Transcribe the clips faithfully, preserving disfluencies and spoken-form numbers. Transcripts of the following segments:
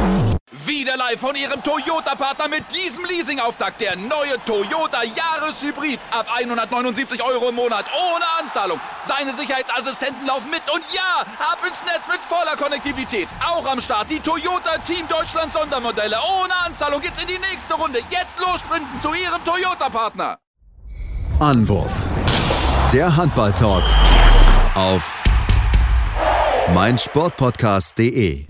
Wieder live von Ihrem Toyota-Partner mit diesem Leasing-Auftakt. Der neue Toyota Jahreshybrid. Ab hundertneunundsiebzig Euro im Monat. Ohne Anzahlung. Seine Sicherheitsassistenten laufen mit. Und ja, ab ins Netz mit voller Konnektivität. Auch am Start die Toyota Team Deutschland Sondermodelle. Ohne Anzahlung geht's in die nächste Runde. Jetzt los sprinten zu Ihrem Toyota-Partner. Anwurf. Der Handball-Talk auf meinsportpodcast punkt de.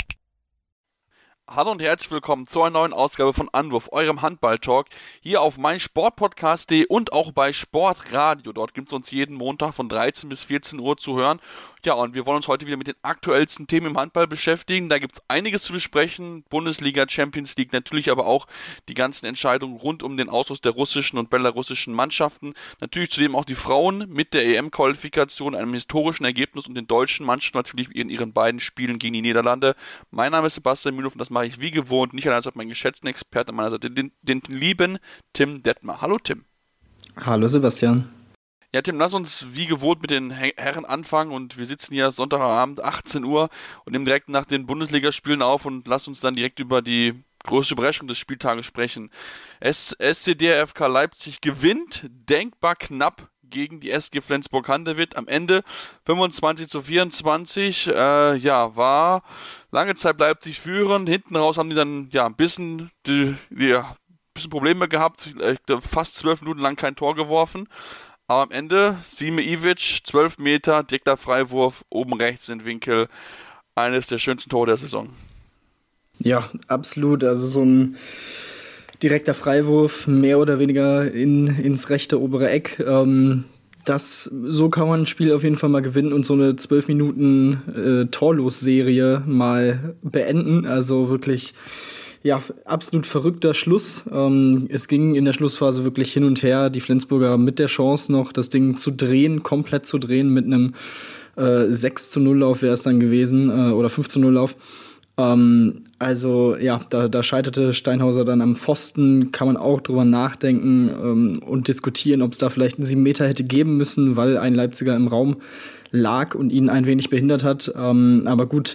Hallo und herzlich willkommen zu einer neuen Ausgabe von Anwurf, eurem Handball-Talk, hier auf meinsportpodcast punkt de und auch bei Sportradio. Dort gibt es uns jeden Montag von dreizehn bis vierzehn Uhr zu hören. Ja, und wir wollen uns heute wieder mit den aktuellsten Themen im Handball beschäftigen. Da gibt es einiges zu besprechen, Bundesliga, Champions League, natürlich aber auch die ganzen Entscheidungen rund um den Ausschluss der russischen und belarussischen Mannschaften. Natürlich zudem auch die Frauen mit der E M-Qualifikation, einem historischen Ergebnis und den deutschen Mannschaften natürlich in ihren beiden Spielen gegen die Niederlande. Mein Name ist Sebastian Mühlhoff und das mache ich wie gewohnt, nicht allein als meinen geschätzten Experten an meiner Seite, den, den lieben Tim Detmer. Hallo Tim. Hallo Sebastian. Ja, Tim, lass uns wie gewohnt mit den Herren anfangen und wir sitzen hier Sonntagabend, achtzehn Uhr und nehmen direkt nach den Bundesligaspielen auf und lass uns dann direkt über die große Überraschung des Spieltages sprechen. S C D R F K Leipzig gewinnt denkbar knapp gegen die S G Flensburg-Handewitt. Am Ende fünfundzwanzig zu vierundzwanzig. Äh, ja, war lange Zeit Leipzig führend. Hinten raus haben die dann ja ein bisschen, die, die, ein bisschen Probleme gehabt. Fast zwölf Minuten lang kein Tor geworfen. Aber am Ende, Sime Ivic, zwölf Meter, direkter Freiwurf, oben rechts in Winkel. Eines der schönsten Tore der Saison. Ja, absolut. Also so ein direkter Freiwurf, mehr oder weniger in, ins rechte obere Eck. Ähm, das, so kann man ein Spiel auf jeden Fall mal gewinnen und so eine zwölf Minuten äh, Torlos-Serie mal beenden. Also wirklich... Ja, absolut verrückter Schluss. Ähm, es ging in der Schlussphase wirklich hin und her. Die Flensburger mit der Chance noch, das Ding zu drehen, komplett zu drehen mit einem äh, sechs zu null Lauf wäre es dann gewesen, äh, oder fünf zu null Lauf. Ähm, also ja, da, da scheiterte Steinhauser dann am Pfosten. Kann man auch drüber nachdenken ähm, und diskutieren, ob es da vielleicht einen sieben Meter hätte geben müssen, weil ein Leipziger im Raum lag und ihn ein wenig behindert hat. Ähm, aber gut,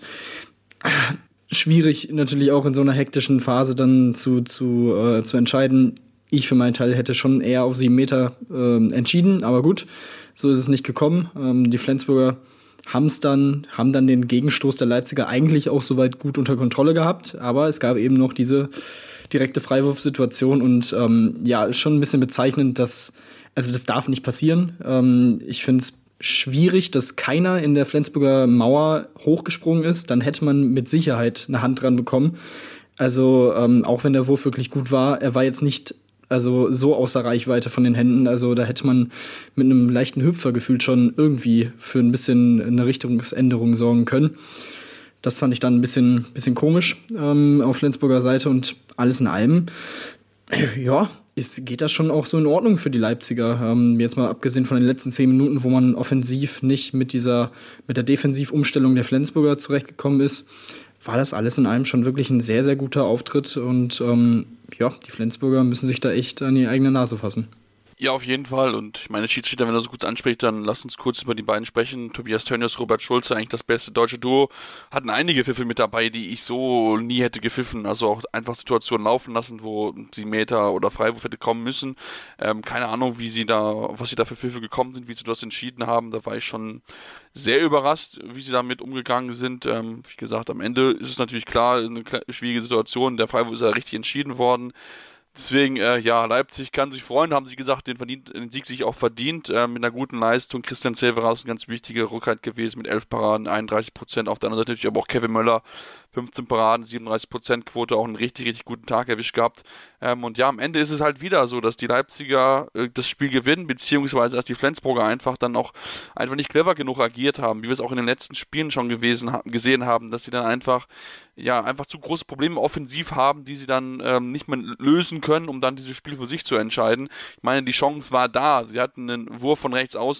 schwierig natürlich auch in so einer hektischen Phase dann zu, zu, äh, zu entscheiden. Ich für meinen Teil hätte schon eher auf sieben Meter äh, entschieden, aber gut, so ist es nicht gekommen. Ähm, die Flensburger haben's dann, haben dann den Gegenstoß der Leipziger eigentlich auch soweit gut unter Kontrolle gehabt, aber es gab eben noch diese direkte Freiwurfsituation und ähm, ja, ist schon ein bisschen bezeichnend, dass, also das darf nicht passieren. Ähm, ich finde es schwierig, dass keiner in der Flensburger Mauer hochgesprungen ist, dann hätte man mit Sicherheit eine Hand dran bekommen. Also ähm, auch wenn der Wurf wirklich gut war, er war jetzt nicht also so außer Reichweite von den Händen, also da hätte man mit einem leichten Hüpfer gefühlt schon irgendwie für ein bisschen eine Richtungsänderung sorgen können. Das fand ich dann ein bisschen, bisschen komisch ähm, auf Flensburger Seite und alles in allem, äh, ja, Ist, geht das schon auch so in Ordnung für die Leipziger. Ähm, jetzt mal abgesehen von den letzten zehn Minuten, wo man offensiv nicht mit dieser, mit der Defensivumstellung der Flensburger zurechtgekommen ist, war das alles in allem schon wirklich ein sehr, sehr guter Auftritt. Und ähm, ja, die Flensburger müssen sich da echt an die eigene Nase fassen. Ja, auf jeden Fall. Und ich meine, Schiedsrichter, wenn er so kurz anspricht, dann lass uns kurz über die beiden sprechen. Tobias Tönnies, Robert Schulze, eigentlich das beste deutsche Duo, hatten einige Pfiffe mit dabei, die ich so nie hätte gepfiffen. Also auch einfach Situationen laufen lassen, wo sieben Meter oder Freiwurf hätte kommen müssen. Ähm, keine Ahnung, wie sie da, was sie da für Pfiffe gekommen sind, wie sie das entschieden haben. Da war ich schon sehr überrascht, wie sie damit umgegangen sind. Ähm, wie gesagt, am Ende ist es natürlich klar, eine schwierige Situation. Der Freiwurf ist ja richtig entschieden worden. Deswegen, äh, ja, Leipzig kann sich freuen, haben sie gesagt, den, verdient, den Sieg sich auch verdient, äh, mit einer guten Leistung. Christian Severas, ein ganz wichtiger Rückhalt gewesen mit elf Paraden, einunddreißig Prozent. Auf der anderen Seite natürlich aber auch Kevin Möller, fünfzehn Paraden, siebenunddreißig Prozent Quote, auch einen richtig, richtig guten Tag erwischt gehabt. Ähm, und ja, am Ende ist es halt wieder so, dass die Leipziger äh, das Spiel gewinnen, beziehungsweise dass die Flensburger einfach dann auch einfach nicht clever genug agiert haben, wie wir es auch in den letzten Spielen schon gewesen, ha- gesehen haben, dass sie dann einfach, ja, einfach zu große Probleme offensiv haben, die sie dann ähm, nicht mehr lösen können, um dann dieses Spiel für sich zu entscheiden. Ich meine, die Chance war da. Sie hatten einen Wurf von rechts außen,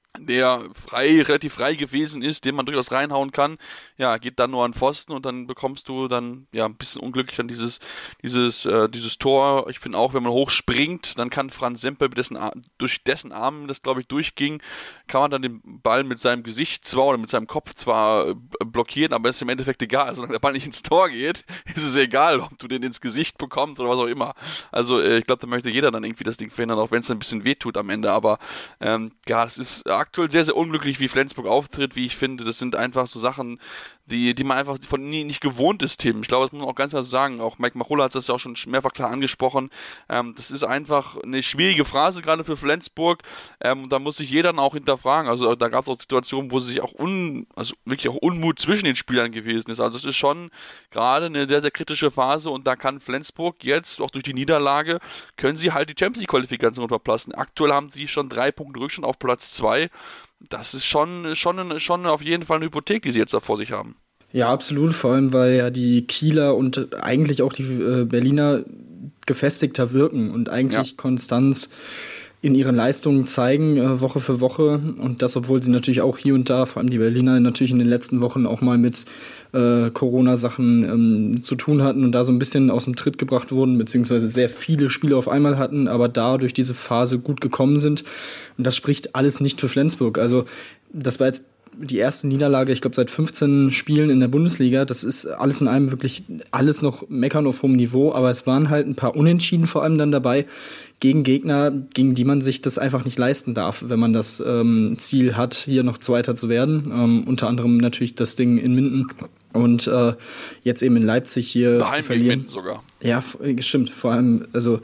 der frei, relativ frei gewesen ist, den man durchaus reinhauen kann, ja, geht dann nur an Pfosten und dann bekommst du dann, ja, ein bisschen unglücklich dann dieses, dieses, äh, dieses Tor. Ich finde auch, wenn man hochspringt, dann kann Franz Semper dessen, durch dessen Armen, das glaube ich durchging, kann man dann den Ball mit seinem Gesicht zwar oder mit seinem Kopf zwar äh, blockieren, aber es ist im Endeffekt egal. Solange der Ball nicht ins Tor geht, ist es egal, ob du den ins Gesicht bekommst oder was auch immer. Also, äh, ich glaube, da möchte jeder dann irgendwie das Ding verhindern, auch wenn es ein bisschen wehtut am Ende, aber ähm, ja, es ist aktuell sehr, sehr unglücklich, wie Flensburg auftritt, wie ich finde. Das sind einfach so Sachen, die, die man einfach von nie nicht gewohnt ist, Tim. Ich glaube, das muss man auch ganz klar so sagen. Auch Mike Machulla hat das ja auch schon mehrfach klar angesprochen. Ähm, das ist einfach eine schwierige Phase, gerade für Flensburg. Ähm, da muss sich jeder dann auch hinterfragen. Also da gab es auch Situationen, wo sich auch un, also wirklich auch Unmut zwischen den Spielern gewesen ist. Also es ist schon gerade eine sehr, sehr kritische Phase und da kann Flensburg jetzt, auch durch die Niederlage, können sie halt die Champions League-Qualifikation verpassen. Aktuell haben sie schon drei Punkte Rückstand auf Platz zwei. Das ist schon, schon, schon auf jeden Fall eine Hypothek, die sie jetzt da vor sich haben. Ja, absolut, vor allem, weil ja die Kieler und eigentlich auch die äh, Berliner gefestigter wirken und eigentlich ja. Konstanz in ihren Leistungen zeigen, äh, Woche für Woche. Und das, obwohl sie natürlich auch hier und da, vor allem die Berliner, natürlich in den letzten Wochen auch mal mit äh, Corona-Sachen ähm, zu tun hatten und da so ein bisschen aus dem Tritt gebracht wurden, beziehungsweise sehr viele Spiele auf einmal hatten, aber da durch diese Phase gut gekommen sind. Und das spricht alles nicht für Flensburg. Also das war jetzt die erste Niederlage, ich glaube, seit fünfzehn Spielen in der Bundesliga. Das ist alles in allem wirklich alles noch meckern auf hohem Niveau, aber es waren halt ein paar Unentschieden vor allem dann dabei gegen Gegner, gegen die man sich das einfach nicht leisten darf, wenn man das ähm, Ziel hat, hier noch Zweiter zu werden. Ähm, unter anderem natürlich das Ding in Minden und äh, jetzt eben in Leipzig hier Daheim zu verlieren. Minden sogar. Ja, stimmt. Vor allem, also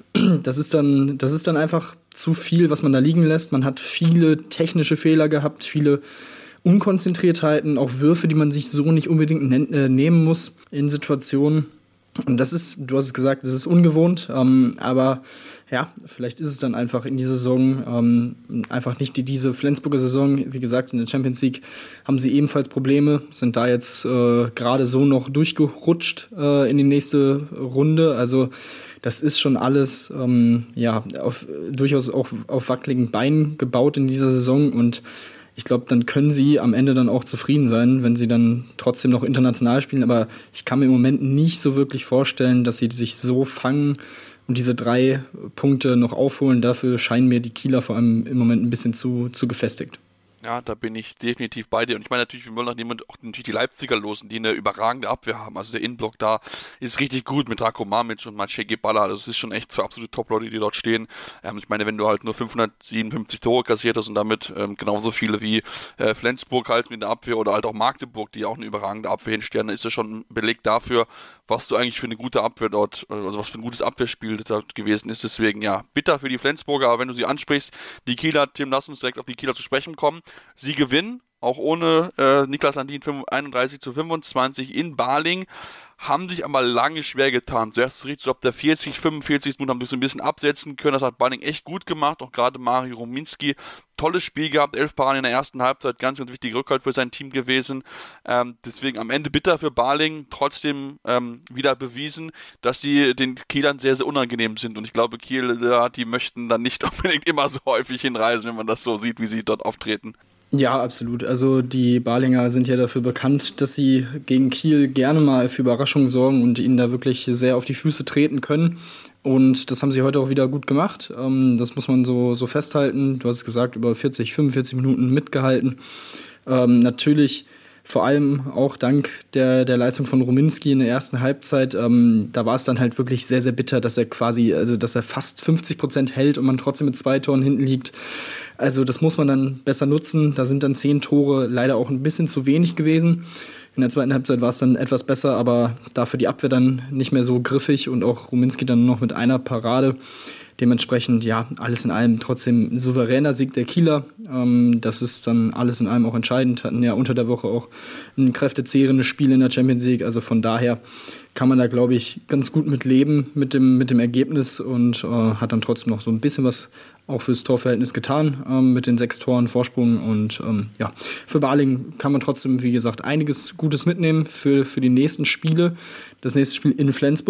das ist dann, das ist dann einfach zu viel, was man da liegen lässt. Man hat viele technische Fehler gehabt, viele Unkonzentriertheiten, auch Würfe, die man sich so nicht unbedingt ne- äh, nehmen muss in Situationen. Und das ist, du hast es gesagt, das ist ungewohnt, ähm, aber ja, vielleicht ist es dann einfach in dieser Saison ähm, einfach nicht die, diese Flensburger Saison. Wie gesagt, in der Champions League haben sie ebenfalls Probleme, sind da jetzt äh, gerade so noch durchgerutscht äh, in die nächste Runde. Also das ist schon alles ähm, ja auf, durchaus auch auf wackeligen Beinen gebaut in dieser Saison und ich glaube, dann können sie am Ende dann auch zufrieden sein, wenn sie dann trotzdem noch international spielen. Aber ich kann mir im Moment nicht so wirklich vorstellen, dass sie sich so fangen und diese drei Punkte noch aufholen. Dafür scheinen mir die Kieler vor allem im Moment ein bisschen zu, zu gefestigt. Ja, da bin ich definitiv bei dir. Und ich meine natürlich, wir wollen auch natürlich die Leipziger losen, die eine überragende Abwehr haben. Also der Innenblock da ist richtig gut mit Rako Mamic und Maciej Gebala. Das ist schon echt zwei absolute Top-Leute, die dort stehen. Ähm, ich meine, wenn du halt nur fünfhundertsiebenundfünfzig Tore kassiert hast und damit ähm, genauso viele wie äh, Flensburg halt mit der Abwehr oder halt auch Magdeburg, die auch eine überragende Abwehr hinstellen, dann ist das schon ein Beleg dafür, was du eigentlich für eine gute Abwehr dort, also was für ein gutes Abwehrspiel dort gewesen ist. Deswegen, ja, bitter für die Flensburger, aber wenn du sie ansprichst, die Kieler, Tim, lass uns direkt auf die Kieler zu sprechen kommen. Sie gewinnen, auch ohne äh, Niklas Landin einunddreißig zu fünfundzwanzig in Baling, haben sich aber lange schwer getan. Zuerst so richtig so ab der vierzig, fünfundvierzig Minuten haben sich so ein bisschen absetzen können. Das hat Baling echt gut gemacht. Auch gerade Mario Rominski, tolles Spiel gehabt. Elf Paraden in der ersten Halbzeit, ganz, ganz wichtiger Rückhalt für sein Team gewesen. Ähm, deswegen am Ende bitter für Baling. Trotzdem ähm, wieder bewiesen, dass sie den Kielern sehr, sehr unangenehm sind. Und ich glaube, Kiel, ja, die möchten dann nicht unbedingt immer so häufig hinreisen, wenn man das so sieht, wie sie dort auftreten. Ja, absolut. Also die Balinger sind ja dafür bekannt, dass sie gegen Kiel gerne mal für Überraschungen sorgen und ihnen da wirklich sehr auf die Füße treten können. Und das haben sie heute auch wieder gut gemacht. Ähm, das muss man so, so festhalten. Du hast es gesagt, über vierzig, fünfundvierzig Minuten mitgehalten. Ähm, natürlich vor allem auch dank der, der Leistung von Rominski in der ersten Halbzeit. Ähm, da war es dann halt wirklich sehr, sehr bitter, dass er quasi, also dass er fast fünfzig Prozent hält und man trotzdem mit zwei Toren hinten liegt. Also das muss man dann besser nutzen. Da sind dann zehn Tore leider auch ein bisschen zu wenig gewesen. In der zweiten Halbzeit war es dann etwas besser, aber dafür die Abwehr dann nicht mehr so griffig und auch Rominski dann noch mit einer Parade. Dementsprechend, ja, alles in allem trotzdem ein souveräner Sieg der Kieler. Ähm, das ist dann alles in allem auch entscheidend. Hatten ja unter der Woche auch ein kräftezehrendes Spiel in der Champions League. Also von daher kann man da, glaube ich, ganz gut mit leben mit dem, mit dem Ergebnis und äh, hat dann trotzdem noch so ein bisschen was auch fürs Torverhältnis getan ähm, mit den sechs Toren Vorsprung. Und ähm, ja, für Baling kann man trotzdem, wie gesagt, einiges Gutes mitnehmen für, für die nächsten Spiele. Das nächste Spiel in Flensburg.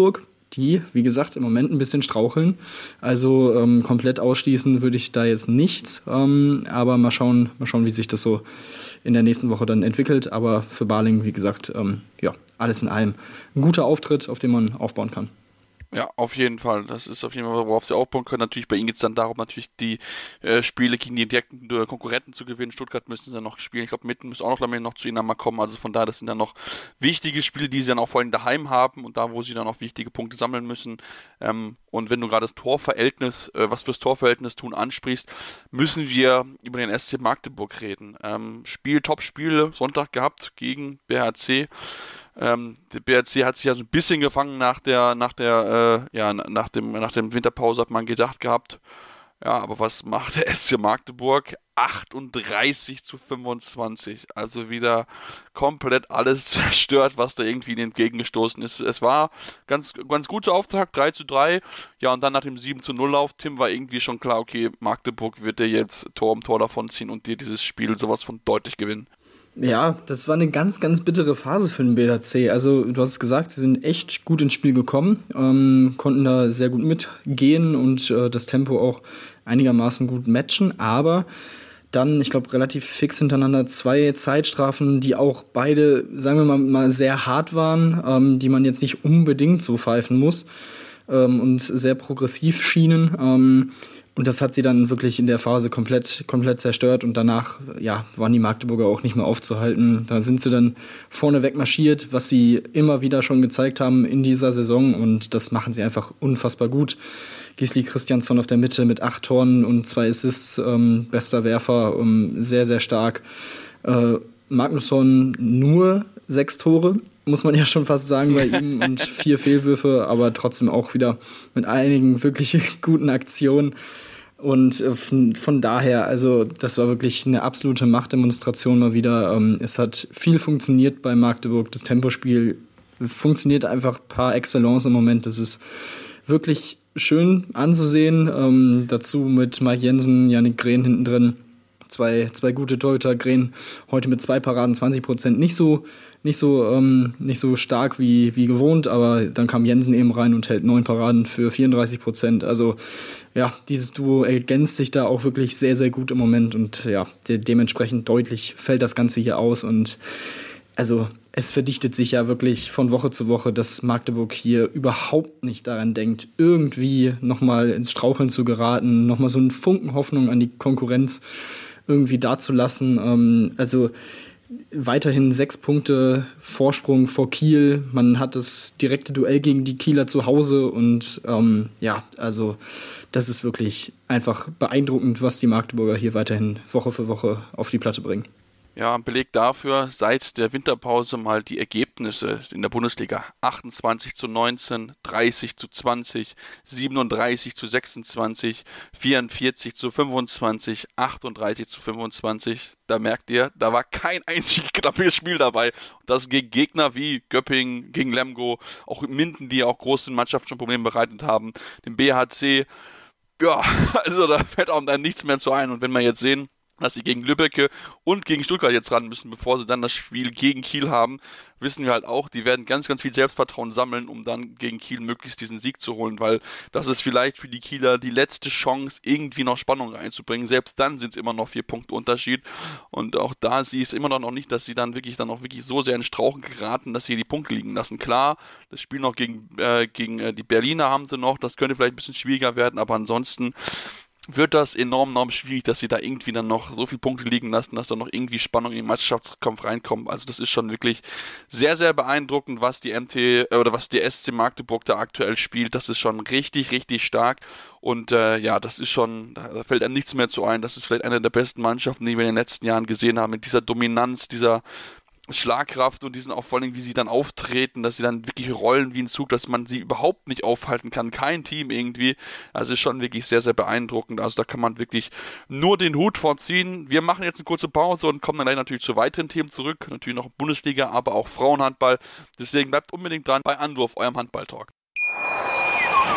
die, wie gesagt, im Moment ein bisschen straucheln. Also ähm, komplett ausschließen würde ich da jetzt nichts. Ähm, aber mal schauen, mal schauen, wie sich das so in der nächsten Woche dann entwickelt. Aber für Balingen, wie gesagt, ähm, ja, alles in allem ein guter Auftritt, auf den man aufbauen kann. Ja, auf jeden Fall. Das ist auf jeden Fall, worauf sie aufbauen können. Natürlich, bei ihnen geht es dann darum, natürlich die äh, Spiele gegen die direkten äh, Konkurrenten zu gewinnen. Stuttgart müssen sie dann noch spielen. Ich glaube, Mitten müssen auch noch, damit noch zu ihnen einmal kommen. Also von daher, das sind dann noch wichtige Spiele, die sie dann auch vor allem daheim haben und da, wo sie dann auch wichtige Punkte sammeln müssen. Ähm, und wenn du gerade das Torverhältnis, äh, was fürs Torverhältnis tun, ansprichst, müssen wir über den S C Magdeburg reden. Ähm, Spiel, Top-Spiel Sonntag gehabt gegen B H C. Ähm, der B H C hat sich ja so ein bisschen gefangen nach der, nach der, äh, ja, nach dem, nach dem Winterpause, hat man gedacht gehabt. Ja, aber was macht der S C Magdeburg? achtunddreißig zu fünfundzwanzig. Also wieder komplett alles zerstört, was da irgendwie ihnen entgegengestoßen ist. Es war ganz, ganz guter Auftakt, drei zu drei. Ja, und dann nach dem sieben zu null Lauf, Tim, war irgendwie schon klar, okay, Magdeburg wird dir jetzt Tor um Tor davonziehen und dir dieses Spiel sowas von deutlich gewinnen. Ja, das war eine ganz, ganz bittere Phase für den B H C. Also du hast es gesagt, sie sind echt gut ins Spiel gekommen, ähm, konnten da sehr gut mitgehen und äh, das Tempo auch einigermaßen gut matchen, aber dann, ich glaube, relativ fix hintereinander zwei Zeitstrafen, die auch beide, sagen wir mal, mal sehr hart waren, ähm, die man jetzt nicht unbedingt so pfeifen muss ähm, und sehr progressiv schienen. Ähm, Und das hat sie dann wirklich in der Phase komplett, komplett zerstört. Und danach, ja, waren die Magdeburger auch nicht mehr aufzuhalten. Da sind sie dann vorneweg marschiert, was sie immer wieder schon gezeigt haben in dieser Saison. Und das machen sie einfach unfassbar gut. Gisli Christiansson auf der Mitte mit acht Toren und zwei Assists, ähm, bester Werfer, ähm, sehr, sehr stark. Äh, Magnusson nur sechs Tore, muss man ja schon fast sagen bei ihm, und vier Fehlwürfe, aber trotzdem auch wieder mit einigen wirklich guten Aktionen. Und von, von daher, also das war wirklich eine absolute Machtdemonstration mal wieder. Es hat viel funktioniert bei Magdeburg. Das Tempospiel funktioniert einfach par excellence im Moment. Das ist wirklich schön anzusehen. Ähm, dazu mit Mike Jensen, Yannick Grehn hinten drin. Zwei, zwei gute Torhüter. Grehn heute mit zwei Paraden, zwanzig Prozent. Nicht so, nicht so, ähm, nicht so stark wie, wie gewohnt, aber dann kam Jensen eben rein und hält neun Paraden für vierunddreißig Prozent. Also ja, dieses Duo ergänzt sich da auch wirklich sehr, sehr gut im Moment und ja, de- dementsprechend deutlich fällt das Ganze hier aus und also es verdichtet sich ja wirklich von Woche zu Woche, dass Magdeburg hier überhaupt nicht daran denkt, irgendwie nochmal ins Straucheln zu geraten, nochmal so einen Funken Hoffnung an die Konkurrenz irgendwie dazulassen. Ähm, also weiterhin sechs Punkte Vorsprung vor Kiel. Man hat das direkte Duell gegen die Kieler zu Hause und ähm, ja, also das ist wirklich einfach beeindruckend, was die Magdeburger hier weiterhin Woche für Woche auf die Platte bringen. Ja, ein Beleg dafür, seit der Winterpause mal die Ergebnisse in der Bundesliga. achtundzwanzig zu neunzehn, dreißig zu zwanzig, siebenunddreißig zu sechsundzwanzig, vierundvierzig zu fünfundzwanzig, achtunddreißig zu fünfundzwanzig. Da merkt ihr, da war kein einziges knappes Spiel dabei. Und das gegen Gegner wie Göppingen, gegen Lemgo, auch Minden, die auch großen Mannschaften schon Probleme bereitet haben, dem B H C. Ja, also da fällt auch dann nichts mehr zu ein. Und wenn wir jetzt sehen, dass sie gegen Lübbecke und gegen Stuttgart jetzt ran müssen, bevor sie dann das Spiel gegen Kiel haben, wissen wir halt auch, die werden ganz, ganz viel Selbstvertrauen sammeln, um dann gegen Kiel möglichst diesen Sieg zu holen, weil das ist vielleicht für die Kieler die letzte Chance, irgendwie noch Spannung reinzubringen. Selbst dann sind es immer noch vier Punkte Unterschied und auch da sie es immer noch nicht, dass sie dann wirklich dann auch wirklich so sehr in Strauchen geraten, dass sie die Punkte liegen lassen. Klar, das Spiel noch gegen, äh, gegen äh, die Berliner haben sie noch, das könnte vielleicht ein bisschen schwieriger werden, aber ansonsten wird das enorm, enorm schwierig, dass sie da irgendwie dann noch so viele Punkte liegen lassen, dass da noch irgendwie Spannung in den Meisterschaftskampf reinkommt. Also das ist schon wirklich sehr, sehr beeindruckend, was die M T äh, oder was die S C Magdeburg da aktuell spielt. Das ist schon richtig, richtig stark. Und äh, ja, das ist schon, da fällt einem nichts mehr zu ein. Das ist vielleicht eine der besten Mannschaften, die wir in den letzten Jahren gesehen haben, mit dieser Dominanz, dieser Schlagkraft und diesen auch vor allem, wie sie dann auftreten, dass sie dann wirklich rollen wie ein Zug, dass man sie überhaupt nicht aufhalten kann, kein Team irgendwie. Also ist schon wirklich sehr, sehr beeindruckend. Also da kann man wirklich nur den Hut vorziehen. Wir machen jetzt eine kurze Pause und kommen dann gleich natürlich zu weiteren Themen zurück. Natürlich noch Bundesliga, aber auch Frauenhandball. Deswegen bleibt unbedingt dran bei Anwurf, eurem Handball-Talk.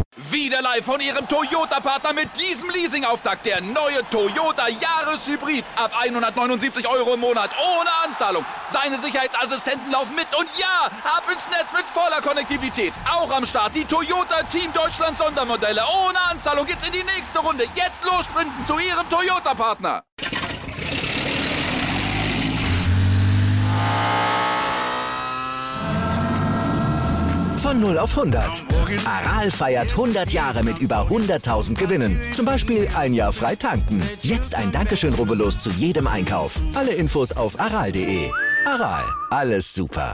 Wieder live von Ihrem Toyota-Partner mit diesem Leasing-Auftakt. Der neue Toyota Jahreshybrid. Ab hundertneunundsiebzig Euro im Monat. Ohne Anzahlung. Seine Sicherheitsassistenten laufen mit. Und ja, ab ins Netz mit voller Konnektivität. Auch am Start die Toyota Team Deutschland Sondermodelle. Ohne Anzahlung geht's in die nächste Runde. Jetzt los sprinten zu Ihrem Toyota-Partner. Von null auf hundert. Aral feiert hundert Jahre mit über hunderttausend Gewinnen. Zum Beispiel ein Jahr frei tanken. Jetzt ein Dankeschön, rubbellos zu jedem Einkauf. Alle Infos auf aral punkt de. Aral, alles super.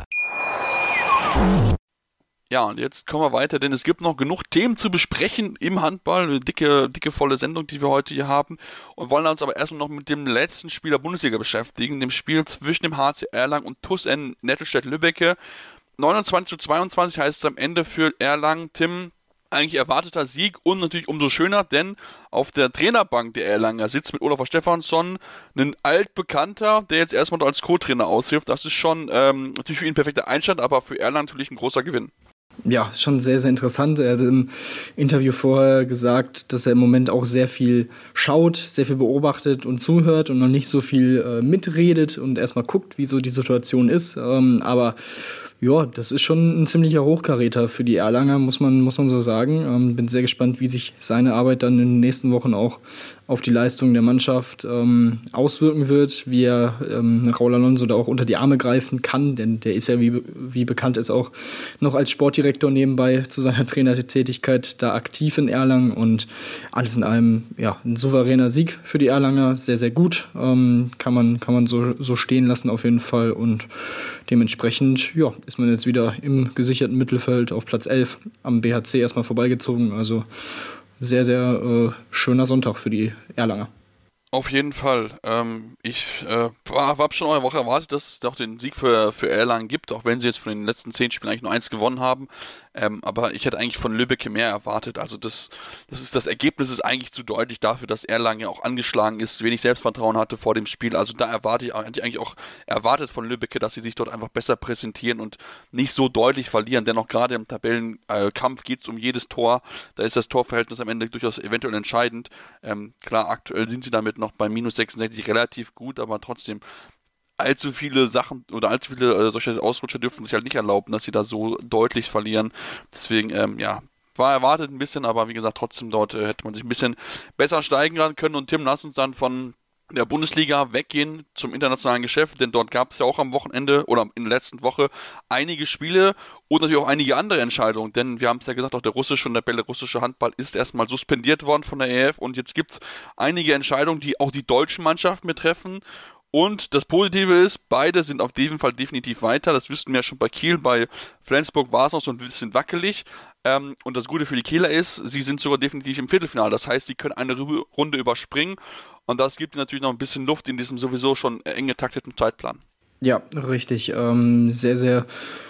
Ja, und jetzt kommen wir weiter, denn es gibt noch genug Themen zu besprechen im Handball. Eine dicke, dicke, volle Sendung, die wir heute hier haben. Und wollen uns aber erstmal noch mit dem letzten Spiel der Bundesliga beschäftigen. Dem Spiel zwischen dem H C Erlangen und T U S N Nettelstedt-Lübbecke. neunundzwanzig zu zweiundzwanzig heißt es am Ende für Erlangen. Tim, eigentlich erwarteter Sieg und natürlich umso schöner, denn auf der Trainerbank der Erlanger sitzt mit Olaf Stefansson ein Altbekannter, der jetzt erstmal als Co-Trainer aushilft. Das ist schon ähm, natürlich für ihn ein perfekter Einstand, aber für Erlangen natürlich ein großer Gewinn. Ja, schon sehr, sehr interessant. Er hat im Interview vorher gesagt, dass er im Moment auch sehr viel schaut, sehr viel beobachtet und zuhört und noch nicht so viel äh, mitredet und erstmal guckt, wie so die Situation ist. Ähm, aber ja, das ist schon ein ziemlicher Hochkaräter für die Erlanger, muss man, muss man so sagen. Ähm, bin sehr gespannt, wie sich seine Arbeit dann in den nächsten Wochen auch auf die Leistung der Mannschaft ähm, auswirken wird, wie er ähm, Raul Alonso da auch unter die Arme greifen kann, denn der ist ja, wie, wie bekannt ist, auch noch als Sportdirektor nebenbei zu seiner Trainertätigkeit da aktiv in Erlangen und alles in allem ja ein souveräner Sieg für die Erlanger, sehr, sehr gut, ähm, kann man, kann man so, so stehen lassen auf jeden Fall und dementsprechend ja, ist man jetzt wieder im gesicherten Mittelfeld auf Platz elf am B H C erstmal vorbeigezogen, also sehr, sehr äh, schöner Sonntag für die Erlanger. Auf jeden Fall. Ähm, ich äh, habe schon eine Woche erwartet, dass es doch den Sieg für, für Erlangen gibt, auch wenn sie jetzt von den letzten zehn Spielen eigentlich nur eins gewonnen haben. Ähm, aber ich hätte eigentlich von Lübbecke mehr erwartet. Also das, das, ist, das Ergebnis ist eigentlich zu deutlich dafür, dass Erlangen ja auch angeschlagen ist, wenig Selbstvertrauen hatte vor dem Spiel. Also da erwarte ich, hätte ich eigentlich auch erwartet von Lübbecke, dass sie sich dort einfach besser präsentieren und nicht so deutlich verlieren. Dennoch gerade im Tabellenkampf geht es um jedes Tor. Da ist das Torverhältnis am Ende durchaus eventuell entscheidend. Ähm, klar, aktuell sind sie damit noch bei minus sechsundsechzig relativ gut, aber trotzdem allzu viele Sachen oder allzu viele äh, solche Ausrutscher dürfen sich halt nicht erlauben, dass sie da so deutlich verlieren. Deswegen, ähm, ja, war erwartet ein bisschen, aber wie gesagt, trotzdem dort äh, hätte man sich ein bisschen besser steigern können. Und Tim, lass uns dann von der Bundesliga weggehen zum internationalen Geschäft, denn dort gab es ja auch am Wochenende oder in der letzten Woche einige Spiele und natürlich auch einige andere Entscheidungen, denn wir haben es ja gesagt, auch der russische und der belarussische Handball ist erstmal suspendiert worden von der E F und jetzt gibt es einige Entscheidungen, die auch die deutschen Mannschaften betreffen. Und das Positive ist, beide sind auf jeden Fall definitiv weiter. Das wüssten wir ja schon bei Kiel. Bei Flensburg war es noch so ein bisschen wackelig. Ähm, und das Gute für die Kieler ist, sie sind sogar definitiv im Viertelfinale. Das heißt, sie können eine Runde überspringen. Und das gibt natürlich noch ein bisschen Luft in diesem sowieso schon eng getakteten Zeitplan. Ja, richtig. Ähm, sehr, sehr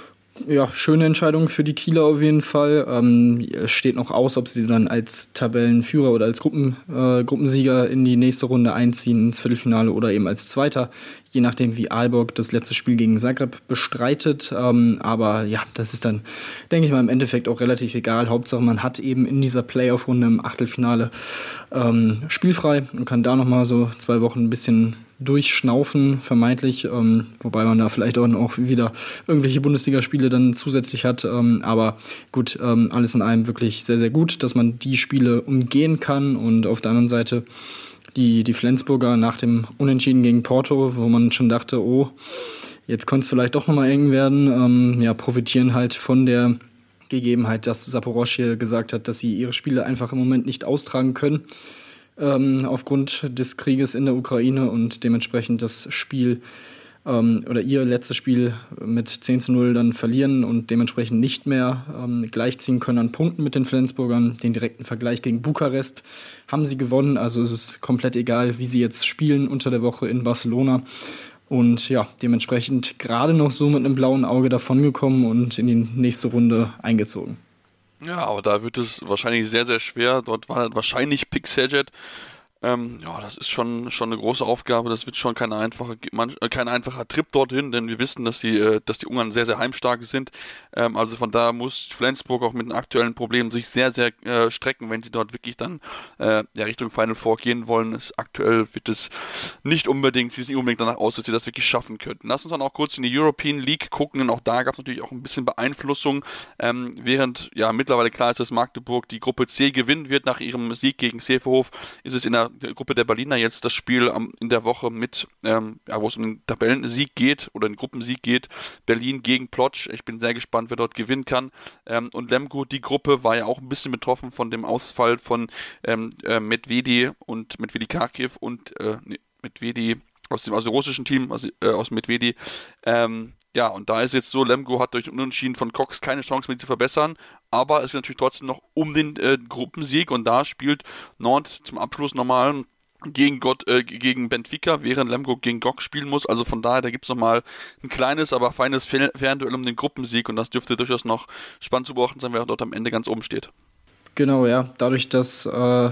ja, schöne Entscheidung für die Kieler auf jeden Fall. Ähm, es steht noch aus, ob sie dann als Tabellenführer oder als Gruppen, äh, Gruppensieger in die nächste Runde einziehen, ins Viertelfinale oder eben als Zweiter, je nachdem wie Aalborg das letzte Spiel gegen Zagreb bestreitet. Ähm, aber ja, das ist dann, denke ich mal, im Endeffekt auch relativ egal. Hauptsache, man hat eben in dieser Playoff-Runde im Achtelfinale ähm, spielfrei und kann da nochmal so zwei Wochen ein bisschen durchschnaufen, vermeintlich, ähm, wobei man da vielleicht auch noch wieder irgendwelche Bundesligaspiele dann zusätzlich hat, ähm, aber gut, ähm, alles in allem wirklich sehr, sehr gut, dass man die Spiele umgehen kann und auf der anderen Seite die, die Flensburger nach dem Unentschieden gegen Porto, wo man schon dachte, oh, jetzt könnte es vielleicht doch nochmal eng werden, ähm, ja, profitieren halt von der Gegebenheit, dass Saporoschje gesagt hat, dass sie ihre Spiele einfach im Moment nicht austragen können, Ähm, aufgrund des Krieges in der Ukraine und dementsprechend das Spiel ähm, oder ihr letztes Spiel mit zehn zu null dann verlieren und dementsprechend nicht mehr ähm, gleichziehen können an Punkten mit den Flensburgern. Den direkten Vergleich gegen Bukarest haben sie gewonnen, also ist es komplett egal, wie sie jetzt spielen unter der Woche in Barcelona. Und ja, dementsprechend gerade noch so mit einem blauen Auge davongekommen und in die nächste Runde eingezogen. Ja, aber da wird es wahrscheinlich sehr, sehr schwer. Dort war wahrscheinlich Pick Saget Ähm, ja, das ist schon schon eine große Aufgabe. Das wird schon kein einfacher, kein einfacher Trip dorthin, denn wir wissen, dass die, äh, dass die Ungarn sehr, sehr heimstark sind. Ähm, also von da muss Flensburg auch mit den aktuellen Problemen sich sehr, sehr äh, strecken, wenn sie dort wirklich dann äh, ja, Richtung Final Four gehen wollen. Es, aktuell wird es nicht unbedingt, sieht es nicht unbedingt danach aus, dass sie das wirklich schaffen könnten. Lass uns dann auch kurz in die European League gucken, denn auch da gab es natürlich auch ein bisschen Beeinflussung, ähm, während ja mittlerweile klar ist, dass Magdeburg die Gruppe C gewinnen wird nach ihrem Sieg gegen Seehof, ist es in der Gruppe der Berliner jetzt das Spiel am, in der Woche mit, ähm, ja, wo es um den Tabellensieg geht oder den Gruppensieg geht, Berlin gegen Plotsch. Ich bin sehr gespannt, wer dort gewinnen kann. Ähm, und Lemgo, die Gruppe, war ja auch ein bisschen betroffen von dem Ausfall von ähm, äh, Medvedi und Medvedi Kharkiv und äh, nee, Medvedi aus dem, aus dem russischen Team, also, äh, aus Medvedi. Ähm, ja, und da ist jetzt so, Lemgo hat durch Unentschieden von Cox keine Chance mehr, sie zu verbessern, aber es geht natürlich trotzdem noch um den äh, Gruppensieg und da spielt Nantes zum Abschluss nochmal gegen Gott, äh, gegen Benfica, während Lemgo gegen G O G spielen muss. Also von daher, da gibt es nochmal ein kleines, aber feines Fernduell um den Gruppensieg und das dürfte durchaus noch spannend zu beobachten sein, wer dort am Ende ganz oben steht. Genau, ja. Dadurch, dass äh,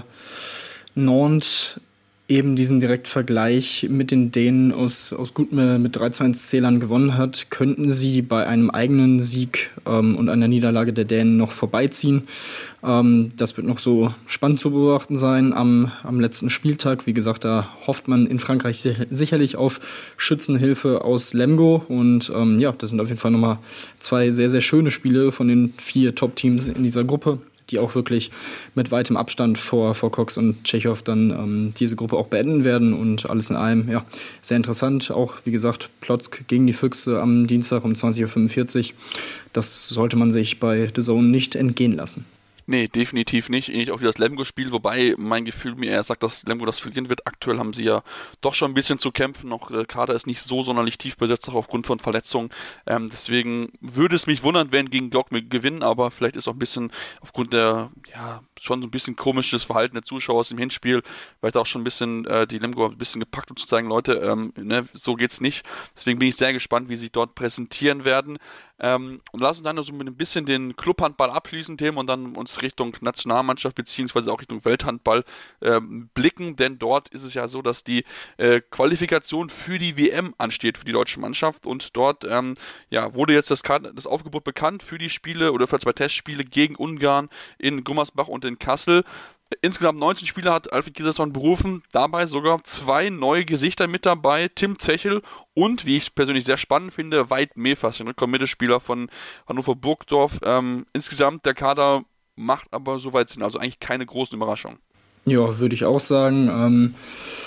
Nantes eben diesen Direktvergleich mit den Dänen aus, aus gut mit drei zu eins Zählern gewonnen hat, könnten sie bei einem eigenen Sieg ähm, und einer Niederlage der Dänen noch vorbeiziehen. Ähm, das wird noch so spannend zu beobachten sein am, am letzten Spieltag. Wie gesagt, da hofft man in Frankreich sich, sicherlich auf Schützenhilfe aus Lemgo. Und ähm, ja, das sind auf jeden Fall nochmal zwei sehr, sehr schöne Spiele von den vier Top-Teams in dieser Gruppe, die auch wirklich mit weitem Abstand vor, vor Cox und Tschechow dann ähm, diese Gruppe auch beenden werden und alles in allem, ja, sehr interessant. Auch, wie gesagt, Plotzk gegen die Füchse am Dienstag um zwanzig Uhr fünfundvierzig. Das sollte man sich bei The Zone nicht entgehen lassen. Nee, definitiv nicht. Ähnlich auch wie das Lemgo-Spiel, wobei mein Gefühl mir eher sagt, dass Lemgo das verlieren wird. Aktuell haben sie ja doch schon ein bisschen zu kämpfen. Auch der Kader ist nicht so sonderlich tief besetzt, auch aufgrund von Verletzungen. Ähm, deswegen würde es mich wundern, wenn gegen G O G gewinnen, aber vielleicht ist auch ein bisschen aufgrund der, ja, schon so ein bisschen komisches Verhalten der Zuschauer aus dem Hinspiel, weil da auch schon ein bisschen äh, die Lemgo ein bisschen gepackt, um zu zeigen, Leute, ähm, ne, so geht's nicht. Deswegen bin ich sehr gespannt, wie sie dort präsentieren werden. Ähm, und lass uns dann so mit ein bisschen den Clubhandball abschließen, Themen, und dann uns Richtung Nationalmannschaft beziehungsweise auch Richtung Welthandball ähm, blicken, denn dort ist es ja so, dass die äh, Qualifikation für die W M ansteht für die deutsche Mannschaft und dort ähm, ja, wurde jetzt das, das Aufgebot bekannt für die Spiele oder für zwei Testspiele gegen Ungarn in Gummersbach und in Kassel. Insgesamt neunzehn Spieler hat Alfred Gislason berufen, dabei sogar zwei neue Gesichter mit dabei, Tim Zechel und, wie ich persönlich sehr spannend finde, Veit Mefas, den Rückkommittelspieler von Hannover Burgdorf. Ähm, insgesamt der Kader macht aber soweit Sinn, also eigentlich keine großen Überraschungen. Ja, würde ich auch sagen. Ähm,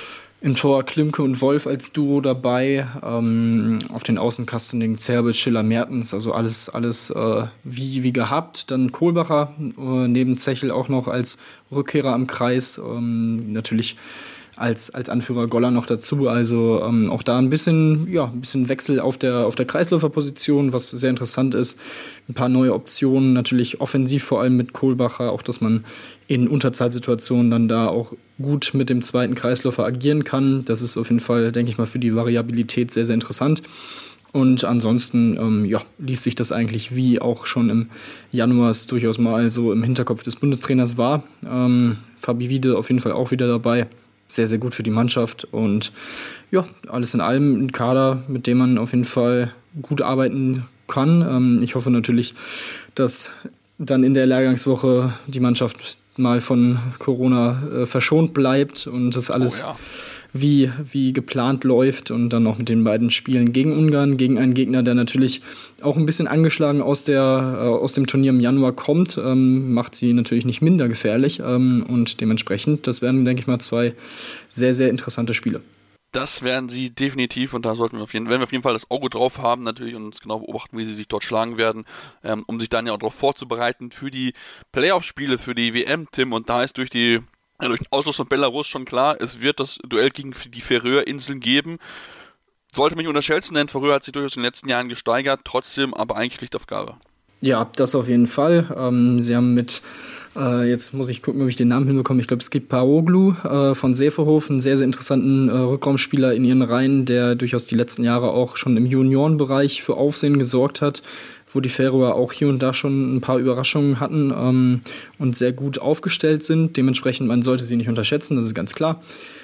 im Tor Klimke und Wolf als Duo dabei, ähm, auf den Außenkastening Zerbel, Schiller, Mertens, also alles, alles äh, wie, wie gehabt. Dann Kohlbacher, äh, neben Zechel auch noch als Rückkehrer am Kreis, ähm, natürlich als, als Anführer Goller noch dazu, also ähm, auch da ein bisschen, ja, ein bisschen Wechsel auf der, auf der Kreisläuferposition, was sehr interessant ist. Ein paar neue Optionen, natürlich offensiv vor allem mit Kohlbacher, auch dass man in Unterzahlsituationen dann da auch gut mit dem zweiten Kreisläufer agieren kann. Das ist auf jeden Fall, denke ich mal, für die Variabilität sehr, sehr interessant. Und ansonsten, ähm, ja, ließ sich das eigentlich wie auch schon im Januar es durchaus mal so im Hinterkopf des Bundestrainers war. Ähm, Fabi Wiede auf jeden Fall auch wieder dabei. Sehr, sehr gut für die Mannschaft und ja, alles in allem ein Kader, mit dem man auf jeden Fall gut arbeiten kann. Ähm, ich hoffe natürlich, dass dann in der Lehrgangswoche die Mannschaft mal von Corona äh, verschont bleibt und das alles oh, ja. wie, wie geplant läuft und dann auch mit den beiden Spielen gegen Ungarn, gegen einen Gegner, der natürlich auch ein bisschen angeschlagen aus, der, äh, aus dem Turnier im Januar kommt, ähm, macht sie natürlich nicht minder gefährlich ähm, und dementsprechend, das werden, denke ich mal, zwei sehr, sehr interessante Spiele. Das werden sie definitiv und da sollten wir auf jeden, werden wir auf jeden Fall das Auge drauf haben natürlich und uns genau beobachten, wie sie sich dort schlagen werden, ähm, um sich dann ja auch darauf vorzubereiten für die Playoff-Spiele, für die W M, Tim, und da ist durch die ja, durch den Ausschluss von Belarus schon klar, es wird das Duell gegen die Färöerinseln geben. Sollte mich unterschätzen, denn Färöer hat sich durchaus in den letzten Jahren gesteigert, trotzdem aber eigentlich Pflichtaufgabe. Ja, das auf jeden Fall. Ähm, sie haben mit, äh, jetzt muss ich gucken, ob ich den Namen hinbekomme, ich glaube, es gibt Paoglu äh, von Seehof, einen sehr, sehr interessanten äh, Rückraumspieler in ihren Reihen, der durchaus die letzten Jahre auch schon im Juniorenbereich für Aufsehen gesorgt hat. wo die Färöer auch hier und da schon ein paar Überraschungen hatten ähm, und sehr gut aufgestellt sind. Dementsprechend, man sollte sie nicht unterschätzen, das ist ganz klar.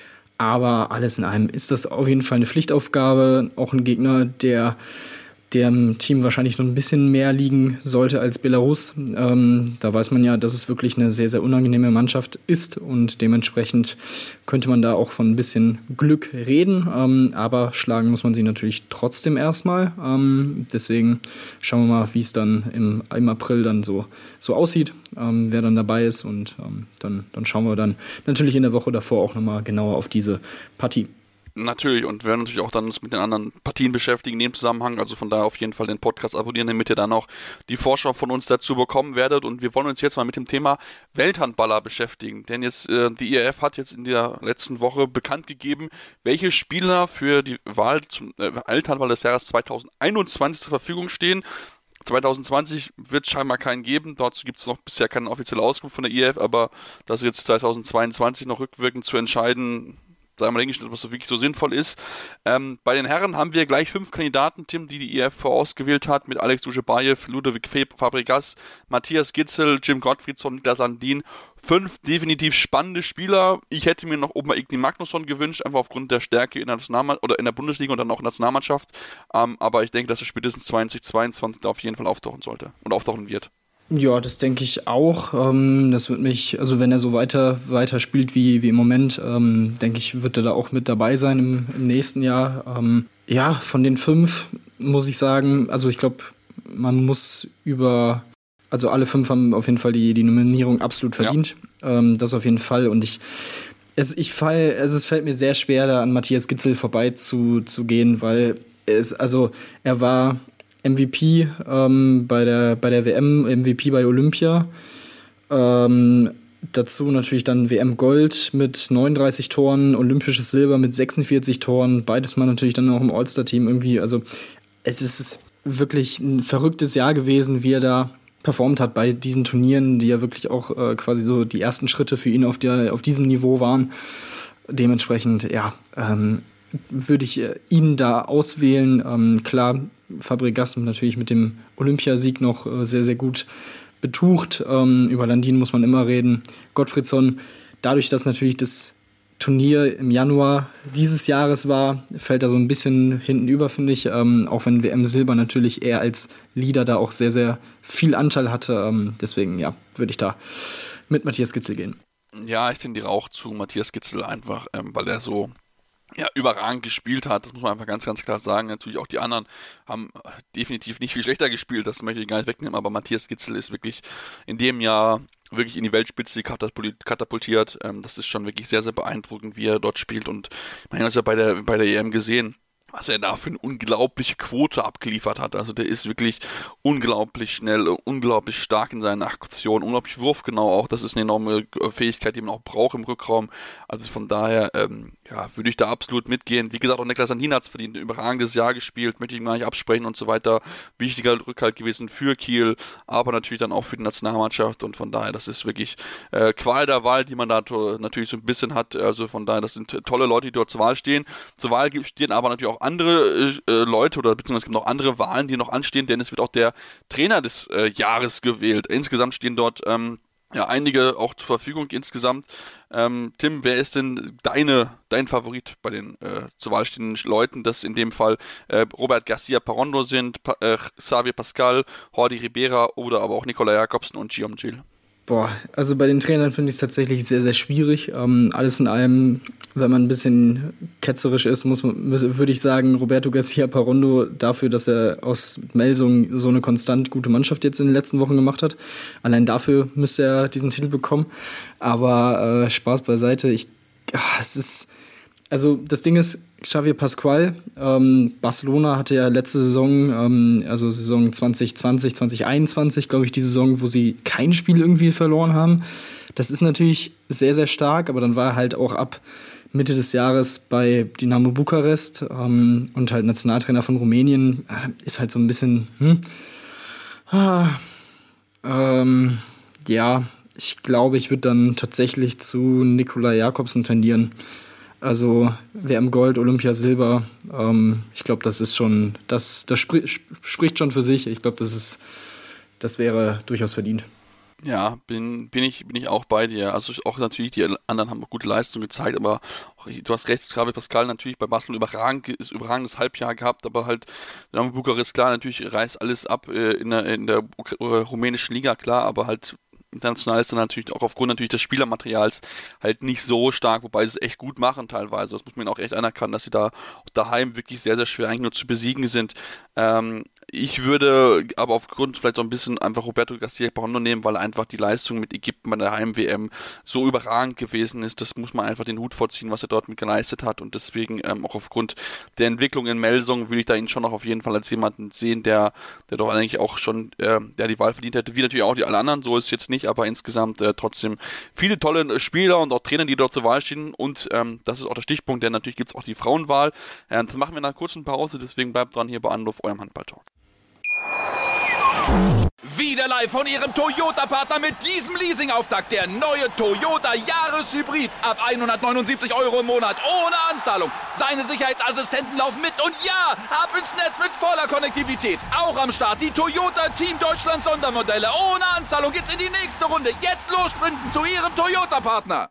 Aber alles in allem ist das auf jeden Fall eine Pflichtaufgabe. Auch ein Gegner, der dem Team wahrscheinlich noch ein bisschen mehr liegen sollte als Belarus. Ähm, da weiß man ja, dass es wirklich eine sehr, sehr unangenehme Mannschaft ist und dementsprechend könnte man da auch von ein bisschen Glück reden, ähm, aber schlagen muss man sie natürlich trotzdem erstmal. Ähm, deswegen schauen wir mal, wie es dann im, im April dann so, so aussieht, ähm, wer dann dabei ist und ähm, dann, dann schauen wir dann natürlich in der Woche davor auch nochmal genauer auf diese Partie. Natürlich, und wir werden natürlich auch dann uns mit den anderen Partien beschäftigen in dem Zusammenhang, also von daher auf jeden Fall den Podcast abonnieren, damit ihr dann auch die Vorschau von uns dazu bekommen werdet, und wir wollen uns jetzt mal mit dem Thema Welthandballer beschäftigen, denn jetzt äh, die I A F hat jetzt in der letzten Woche bekannt gegeben, welche Spieler für die Wahl zum äh, Welthandball des Jahres zwanzig einundzwanzig zur Verfügung stehen. zwanzig zwanzig wird es scheinbar keinen geben, dazu gibt es noch bisher keine offizielle Auskunft von der I A F, aber das jetzt zwanzig zweiundzwanzig noch rückwirkend zu entscheiden, sagen wir, denke ich, ob das wirklich so sinnvoll ist. Ähm, bei den Herren haben wir gleich fünf Kandidaten, Tim, die die I A F vorausgewählt hat, mit Alex Duschebaev, Ludovic Fabregas, Matthias Gitzel, Jim Gottfriedson, Niklas Landin. Fünf definitiv spannende Spieler. Ich hätte mir noch oben mal Igni Magnusson gewünscht, einfach aufgrund der Stärke in der Nationalmannschaft oder in der Bundesliga und dann auch in der Nationalmannschaft. Ähm, aber ich denke, dass er spätestens zwanzig zweiundzwanzig da auf jeden Fall auftauchen sollte und auftauchen wird. Ja, das denke ich auch. Ähm, das wird mich, also wenn er so weiter, weiter spielt wie, wie im Moment, ähm, denke ich, wird er da auch mit dabei sein im, im nächsten Jahr. Ähm, ja, von den fünf muss ich sagen, also ich glaube, man muss über, also alle fünf haben auf jeden Fall die, die Nominierung absolut verdient. Ja. Ähm, das auf jeden Fall. Und ich, es, ich fall, also es fällt mir sehr schwer, da an Matthias Gitzel vorbei zu, zu gehen, weil es, also er war M V P ähm, bei der bei der W M, M V P bei Olympia. Ähm, dazu natürlich dann W M Gold mit neununddreißig Toren, olympisches Silber mit sechsundvierzig Toren, beides mal natürlich dann auch im All-Star-Team irgendwie. Also es ist wirklich ein verrücktes Jahr gewesen, wie er da performt hat bei diesen Turnieren, die ja wirklich auch äh, quasi so die ersten Schritte für ihn auf der auf diesem Niveau waren. Dementsprechend, ja, ähm, würde ich äh, ihn da auswählen. Ähm, klar, Fabregas natürlich mit dem Olympiasieg noch äh, sehr, sehr gut betucht. Ähm, über Landin muss man immer reden. Gottfriedson, dadurch, dass natürlich das Turnier im Januar dieses Jahres war, fällt er so ein bisschen hinten über, finde ich. Ähm, auch wenn W M Silber natürlich eher als Leader da auch sehr, sehr viel Anteil hatte. Ähm, deswegen, ja, würde ich da mit Matthias Gitzel gehen. Ja, ich tendiere auch zu Matthias Gitzel einfach, ähm, weil er so ja, überragend gespielt hat, das muss man einfach ganz, ganz klar sagen. Natürlich auch die anderen haben definitiv nicht viel schlechter gespielt, das möchte ich gar nicht wegnehmen, aber Matthias Gitzel ist wirklich in dem Jahr wirklich in die Weltspitze katapultiert. Das ist schon wirklich sehr, sehr beeindruckend, wie er dort spielt, und man hat es ja bei der, bei der E M gesehen, was er da für eine unglaubliche Quote abgeliefert hat. Also der ist wirklich unglaublich schnell, unglaublich stark in seinen Aktionen, unglaublich wurfgenau auch. Das ist eine enorme Fähigkeit, die man auch braucht im Rückraum. Also von daher ähm, ja, würde ich da absolut mitgehen. Wie gesagt, auch Niklas Landin hat es verdient, ein überragendes Jahr gespielt, möchte ich ihm gar nicht absprechen und so weiter. Wichtiger Rückhalt gewesen für Kiel, aber natürlich dann auch für die Nationalmannschaft, und von daher, das ist wirklich äh, Qual der Wahl, die man da to- natürlich so ein bisschen hat. Also von daher, das sind tolle Leute, die dort zur Wahl stehen. Zur Wahl stehen aber natürlich auch andere äh, Leute, oder beziehungsweise es gibt noch andere Wahlen, die noch anstehen, denn es wird auch der Trainer des äh, Jahres gewählt. Insgesamt stehen dort ähm, ja einige auch zur Verfügung insgesamt. Ähm, Tim, wer ist denn deine, dein Favorit bei den äh, zur Wahl stehenden Leuten? Das in dem Fall äh, Robert Garcia Parondo sind, pa- äh, Xavier Pascal, Jordi Ribera oder aber auch Nikolai Jakobsen und Guillaume Gilles. Boah, also bei den Trainern finde ich es tatsächlich sehr, sehr schwierig. Ähm, alles in allem, wenn man ein bisschen ketzerisch ist, muss man, würde ich sagen, Roberto Garcia Parondo dafür, dass er aus Melsung so eine konstant gute Mannschaft jetzt in den letzten Wochen gemacht hat. Allein dafür müsste er diesen Titel bekommen. Aber äh, Spaß beiseite. Ich, ach, es ist, also das Ding ist, Xavier Pascual, ähm, Barcelona hatte ja letzte Saison, ähm, also Saison zwanzig zwanzig, zwanzig einundzwanzig, glaube ich, die Saison, wo sie kein Spiel irgendwie verloren haben. Das ist natürlich sehr, sehr stark, aber dann war er halt auch ab Mitte des Jahres bei Dinamo Bukarest ähm, und halt Nationaltrainer von Rumänien. Äh, ist halt so ein bisschen, hm, ah, ähm, ja, ich glaube, ich würde dann tatsächlich zu Nikolai Jakobsen tendieren. Also W M Gold, Olympia Silber, ähm, ich glaube, das ist schon, das, das spri- spricht schon für sich. Ich glaube, das ist, das wäre durchaus verdient. Ja, bin, bin, ich, bin ich auch bei dir. Also auch natürlich, die anderen haben auch gute Leistungen gezeigt, aber auch, du hast recht, Gabriel Pascal natürlich bei Barcelona überragend, ist überragendes Halbjahr gehabt, aber halt Dynamo Bukarest, klar, natürlich reißt alles ab äh, in der, in der Uk- äh, rumänischen Liga, klar, aber halt international ist dann natürlich auch aufgrund natürlich des Spielermaterials halt nicht so stark, wobei sie es echt gut machen teilweise. Das muss man auch echt anerkennen, dass sie da auch daheim wirklich sehr, sehr schwer eigentlich nur zu besiegen sind. Ähm, ich würde aber aufgrund vielleicht auch ein bisschen einfach Roberto Garcia Parrondo nehmen, weil einfach die Leistung mit Ägypten bei der Heim-W M so überragend gewesen ist. Das muss man einfach den Hut vorziehen, was er dort mit geleistet hat, und deswegen ähm, auch aufgrund der Entwicklung in Melsung will ich da ihn schon noch auf jeden Fall als jemanden sehen, der, der doch eigentlich auch schon äh, der die Wahl verdient hätte, wie natürlich auch die alle anderen, so ist es jetzt nicht, aber insgesamt äh, trotzdem viele tolle Spieler und auch Trainer, die dort zur Wahl stehen, und ähm, das ist auch der Stichpunkt, denn natürlich gibt es auch die Frauenwahl. Äh, das machen wir nach einer kurzen Pause, deswegen bleibt dran hier bei Anruf, eurem Handball-Talk. Wieder live von Ihrem Toyota-Partner mit diesem Leasing-Auftakt. Der neue Toyota Jahreshybrid. Ab hundertneunundsiebzig Euro im Monat. Ohne Anzahlung. Seine Sicherheitsassistenten laufen mit. Und ja, ab ins Netz mit voller Konnektivität. Auch am Start die Toyota Team Deutschland Sondermodelle. Ohne Anzahlung geht's in die nächste Runde. Jetzt los sprinten zu Ihrem Toyota-Partner.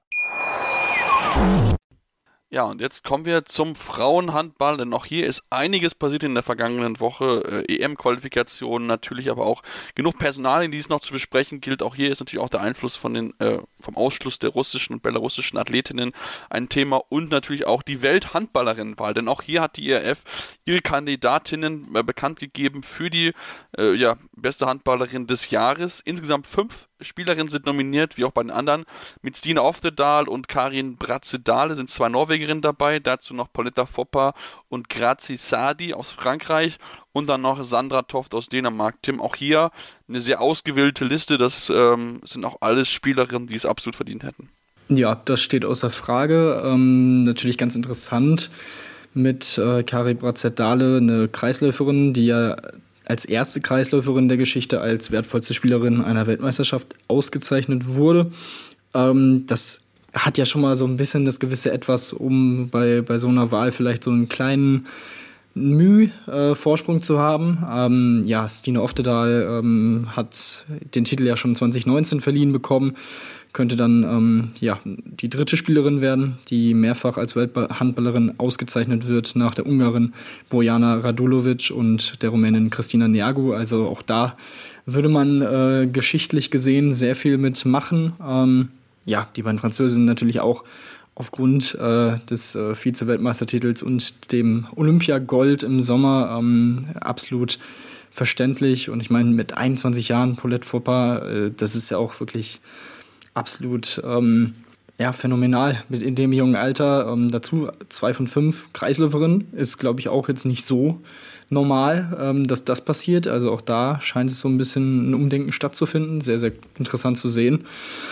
Ja, und jetzt kommen wir zum Frauenhandball, denn auch hier ist einiges passiert in der vergangenen Woche. Äh, E M-Qualifikation, natürlich aber auch genug Personal, die es noch zu besprechen gilt. Auch hier ist natürlich auch der Einfluss von den, äh, vom Ausschluss der russischen und belarussischen Athletinnen ein Thema, und natürlich auch die Welthandballerinnenwahl, denn auch hier hat die I R F ihre Kandidatinnen äh, bekannt gegeben für die äh, ja, beste Handballerin des Jahres. Insgesamt fünf Spielerinnen sind nominiert, wie auch bei den anderen. Mit Stine Oftedal und Karin Bratzedale sind zwei Norwegerinnen dabei, dazu noch Pauletta Foppa und Grazi Sadi aus Frankreich und dann noch Sandra Toft aus Dänemark. Tim, auch hier eine sehr ausgewählte Liste, das ähm, sind auch alles Spielerinnen, die es absolut verdient hätten. Ja, das steht außer Frage. Ähm, natürlich ganz interessant mit äh, Karin Bratzedale, eine Kreisläuferin, die ja als erste Kreisläuferin der Geschichte als wertvollste Spielerin einer Weltmeisterschaft ausgezeichnet wurde. Ähm, das hat ja schon mal so ein bisschen das gewisse Etwas, um bei, bei so einer Wahl vielleicht so einen kleinen Mühe-Vorsprung äh, zu haben. Ähm, ja, Stine Oftedal ähm, hat den Titel ja schon zwanzig neunzehn verliehen bekommen, könnte dann ähm, ja, die dritte Spielerin werden, die mehrfach als Welthandballerin ausgezeichnet wird, nach der Ungarin Bojana Radulovic und der Rumänin Cristina Neagu. Also auch da würde man äh, geschichtlich gesehen sehr viel mitmachen. Ähm, ja, die beiden Französinnen natürlich auch aufgrund äh, des äh, Vize-Weltmeistertitels und dem Olympiagold im Sommer ähm, absolut verständlich. Und ich meine, mit einundzwanzig Jahren Paulette Foppa, äh, das ist ja auch wirklich absolut ähm, ja, phänomenal mit in dem jungen Alter. Ähm, dazu zwei von fünf Kreisläuferinnen ist, glaube ich, auch jetzt nicht so normal, ähm, dass das passiert. Also auch da scheint es so ein bisschen ein Umdenken stattzufinden. Sehr, sehr interessant zu sehen.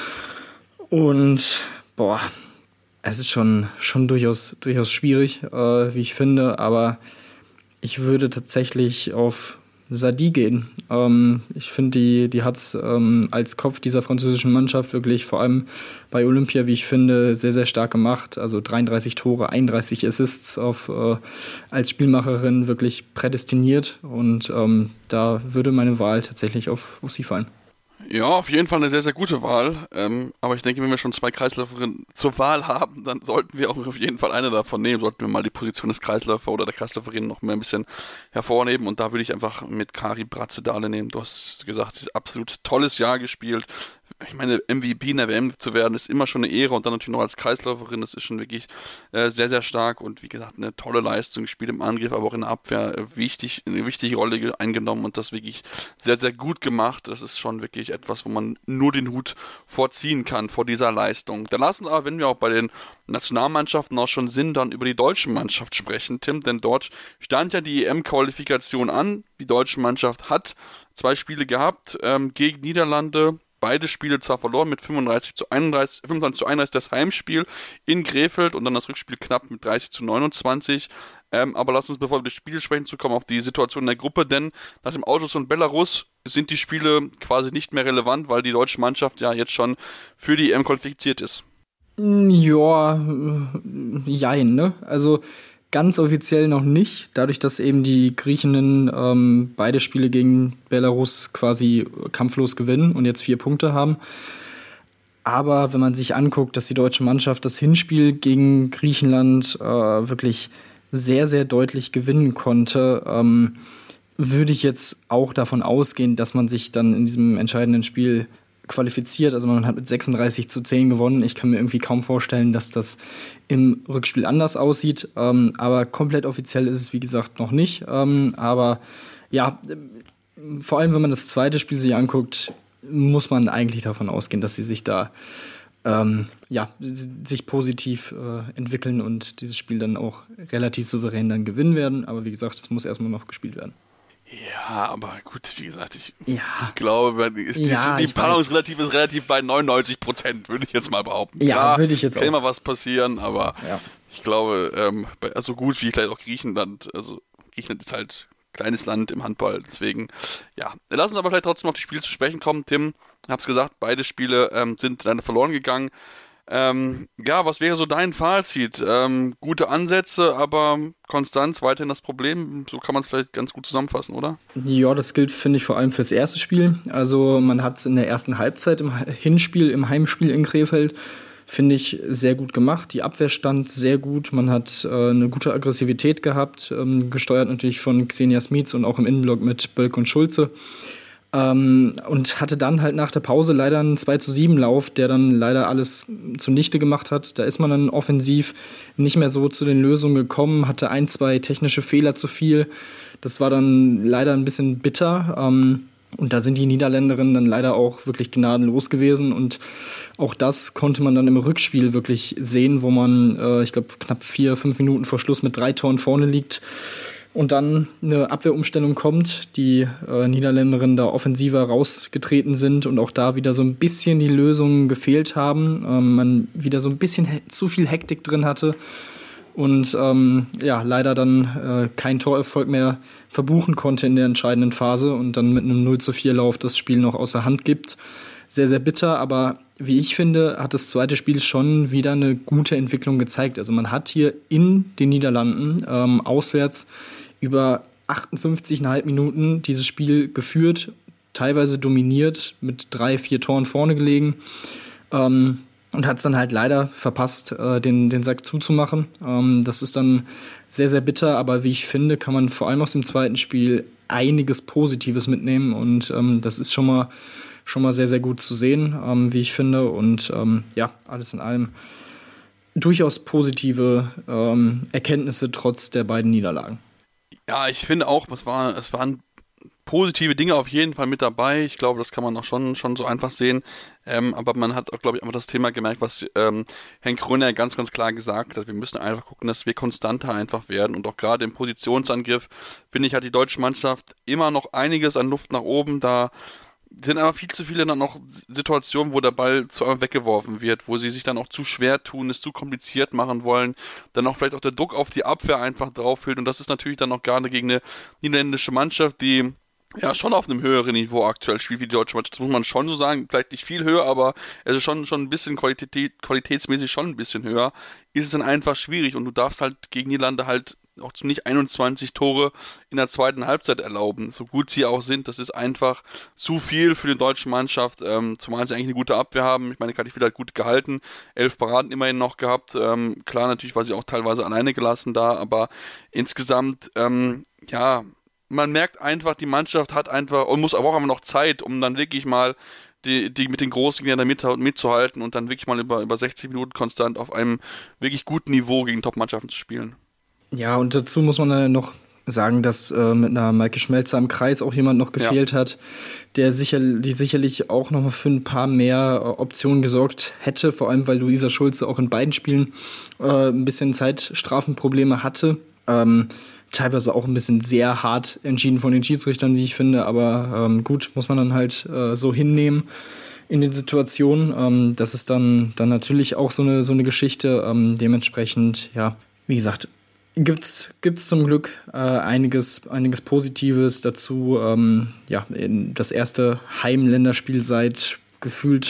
Und boah, es ist schon, schon durchaus, durchaus schwierig, äh, wie ich finde. Aber ich würde tatsächlich auf Sadi gehen. Ähm, ich finde, die, die hat es ähm, als Kopf dieser französischen Mannschaft wirklich vor allem bei Olympia, wie ich finde, sehr, sehr stark gemacht. Also dreiunddreißig Tore, einunddreißig Assists auf, äh, als Spielmacherin wirklich prädestiniert. Und ähm, da würde meine Wahl tatsächlich auf, auf sie fallen. Ja, auf jeden Fall eine sehr, sehr gute Wahl. Ähm, aber ich denke, wenn wir schon zwei Kreisläuferinnen zur Wahl haben, dann sollten wir auch auf jeden Fall eine davon nehmen. Sollten wir mal die Position des Kreisläufer oder der Kreisläuferin noch mehr ein bisschen hervornehmen. Und da würde ich einfach mit Karin Bratzedale nehmen. Du hast gesagt, sie hat ein absolut tolles Jahr gespielt. Ich meine, M V P in der W M zu werden, ist immer schon eine Ehre, und dann natürlich noch als Kreisläuferin, das ist schon wirklich äh, sehr, sehr stark, und wie gesagt, eine tolle Leistung, spielt im Angriff, aber auch in der Abwehr äh, wichtig, eine wichtige Rolle eingenommen und das wirklich sehr, sehr gut gemacht. Das ist schon wirklich etwas, wo man nur den Hut vorziehen kann vor dieser Leistung. Dann lassen wir aber, wenn wir auch bei den Nationalmannschaften auch schon sind, dann über die deutsche Mannschaft sprechen, Tim, denn dort stand ja die E M-Qualifikation an. Die deutsche Mannschaft hat zwei Spiele gehabt ähm, gegen Niederlande. Beide Spiele zwar verloren mit fünfunddreißig zu einunddreißig, fünfundzwanzig zu einunddreißig das Heimspiel in Krefeld und dann das Rückspiel knapp mit dreißig zu neunundzwanzig. Ähm, aber lass uns, bevor wir das Spiel sprechen, zu kommen auf die Situation in der Gruppe, denn nach dem Ausschluss von Belarus sind die Spiele quasi nicht mehr relevant, weil die deutsche Mannschaft ja jetzt schon für die E M qualifiziert ist. Ja, jein, ne? Also ganz offiziell noch nicht, dadurch, dass eben die Griechinnen ähm, beide Spiele gegen Belarus quasi kampflos gewinnen und jetzt vier Punkte haben. Aber wenn man sich anguckt, dass die deutsche Mannschaft das Hinspiel gegen Griechenland äh, wirklich sehr, sehr deutlich gewinnen konnte, ähm, würde ich jetzt auch davon ausgehen, dass man sich dann in diesem entscheidenden Spiel qualifiziert. Also man hat mit sechsunddreißig zu zehn gewonnen. Ich kann mir irgendwie kaum vorstellen, dass das im Rückspiel anders aussieht. Ähm, aber komplett offiziell ist es, wie gesagt, noch nicht. Ähm, aber ja, vor allem, wenn man das zweite Spiel sich anguckt, muss man eigentlich davon ausgehen, dass sie sich da ähm, ja, sich positiv äh, entwickeln und dieses Spiel dann auch relativ souverän dann gewinnen werden. Aber wie gesagt, es muss erstmal noch gespielt werden. Ja, aber gut, wie gesagt, ich ja. glaube, ist die, ja, die Paarungsrelativ ist relativ bei neunundneunzig Prozent, würde ich jetzt mal behaupten. Ja, würde ich jetzt kann auch. Kann immer was passieren, aber ja. ich glaube, ähm, bei, so gut wie vielleicht auch Griechenland, also Griechenland ist halt ein kleines Land im Handball, deswegen, ja. Lass uns aber vielleicht trotzdem auf die Spiele zu sprechen kommen. Tim, ich hab's gesagt, beide Spiele ähm, sind leider verloren gegangen. Ähm, ja, was wäre so dein Fazit? Ähm, gute Ansätze, aber Konstanz weiterhin das Problem. So kann man es vielleicht ganz gut zusammenfassen, oder? Ja, das gilt, finde ich, vor allem fürs erste Spiel. Also man hat es in der ersten Halbzeit im Hinspiel, im Heimspiel in Krefeld, finde ich, sehr gut gemacht. Die Abwehr stand sehr gut. Man hat äh, eine gute Aggressivität gehabt, ähm, gesteuert natürlich von Xenia Smits und auch im Innenblock mit Bölk und Schulze. Ähm, und hatte dann halt nach der Pause leider einen zwei zu sieben Lauf, der dann leider alles zunichte gemacht hat. Da ist man dann offensiv nicht mehr so zu den Lösungen gekommen, hatte ein, zwei technische Fehler zu viel. Das war dann leider ein bisschen bitter. Ähm, und da sind die Niederländerinnen dann leider auch wirklich gnadenlos gewesen. Und auch das konnte man dann im Rückspiel wirklich sehen, wo man, äh, ich glaube, knapp vier, fünf Minuten vor Schluss mit drei Toren vorne liegt. Und dann eine Abwehrumstellung kommt, die äh, Niederländerinnen da offensiver rausgetreten sind und auch da wieder so ein bisschen die Lösungen gefehlt haben. Ähm, man wieder so ein bisschen he- zu viel Hektik drin hatte und ähm, ja, leider dann äh, kein Torerfolg mehr verbuchen konnte in der entscheidenden Phase und dann mit einem null zu vier Lauf das Spiel noch außer Hand gibt. Sehr, sehr bitter, aber wie ich finde, hat das zweite Spiel schon wieder eine gute Entwicklung gezeigt. Also man hat hier in den Niederlanden ähm, auswärts über achtundfünfzig Komma fünf Minuten dieses Spiel geführt, teilweise dominiert, mit drei, vier Toren vorne gelegen ähm, und hat es dann halt leider verpasst, äh, den, den Sack zuzumachen. Ähm, das ist dann sehr, sehr bitter, aber wie ich finde, kann man vor allem aus dem zweiten Spiel einiges Positives mitnehmen und ähm, das ist schon mal schon mal sehr, sehr gut zu sehen, ähm, wie ich finde. Und ähm, ja, alles in allem durchaus positive ähm, Erkenntnisse trotz der beiden Niederlagen. Ja, ich finde auch, es, war, es waren positive Dinge auf jeden Fall mit dabei. Ich glaube, das kann man auch schon, schon so einfach sehen. Ähm, aber man hat auch, glaube ich, einfach das Thema gemerkt, was ähm, Henk Gröner ganz, ganz klar gesagt hat. Wir müssen einfach gucken, dass wir konstanter einfach werden. Und auch gerade im Positionsangriff, finde ich, hat die deutsche Mannschaft immer noch einiges an Luft nach oben. Da sind aber viel zu viele dann noch Situationen, wo der Ball zu einmal weggeworfen wird, wo sie sich dann auch zu schwer tun, es zu kompliziert machen wollen, dann auch vielleicht auch der Druck auf die Abwehr einfach drauf fällt und das ist natürlich dann auch gerade gegen eine niederländische Mannschaft, die ja schon auf einem höheren Niveau aktuell spielt wie die deutsche Mannschaft, das muss man schon so sagen, vielleicht nicht viel höher, aber es ist schon, schon ein bisschen Qualität, qualitätsmäßig schon ein bisschen höher, ist es dann einfach schwierig und du darfst halt gegen Niederlande halt auch nicht einundzwanzig Tore in der zweiten Halbzeit erlauben, so gut sie auch sind. Das ist einfach zu viel für die deutsche Mannschaft, ähm, zumal sie eigentlich eine gute Abwehr haben. Ich meine, Kathi Fieler hat gut gehalten, elf Paraden immerhin noch gehabt. Ähm, klar, natürlich war sie auch teilweise alleine gelassen da, aber insgesamt, ähm, ja, man merkt einfach, die Mannschaft hat einfach, und muss aber auch einfach noch Zeit, um dann wirklich mal Die, die mit den Großen Gegnern mit, mitzuhalten und dann wirklich mal über, über sechzig Minuten konstant auf einem wirklich guten Niveau gegen Top-Mannschaften zu spielen. Ja, und dazu muss man dann noch sagen, dass äh, mit einer Maike Schmelzer im Kreis auch jemand noch gefehlt ja. hat, der sicher, die sicherlich auch noch mal für ein paar mehr äh, Optionen gesorgt hätte, vor allem weil Luisa Schulze auch in beiden Spielen äh, ein bisschen Zeitstrafenprobleme hatte. Ähm, teilweise auch ein bisschen sehr hart entschieden von den Schiedsrichtern, wie ich finde, aber ähm, gut, muss man dann halt äh, so hinnehmen in den Situationen. Ähm, das ist dann, dann natürlich auch so eine, so eine Geschichte. Ähm, dementsprechend, ja, wie gesagt, Gibt's, gibt's zum Glück äh, einiges, einiges Positives dazu. Ähm, ja, das erste Heimländerspiel seit gefühlt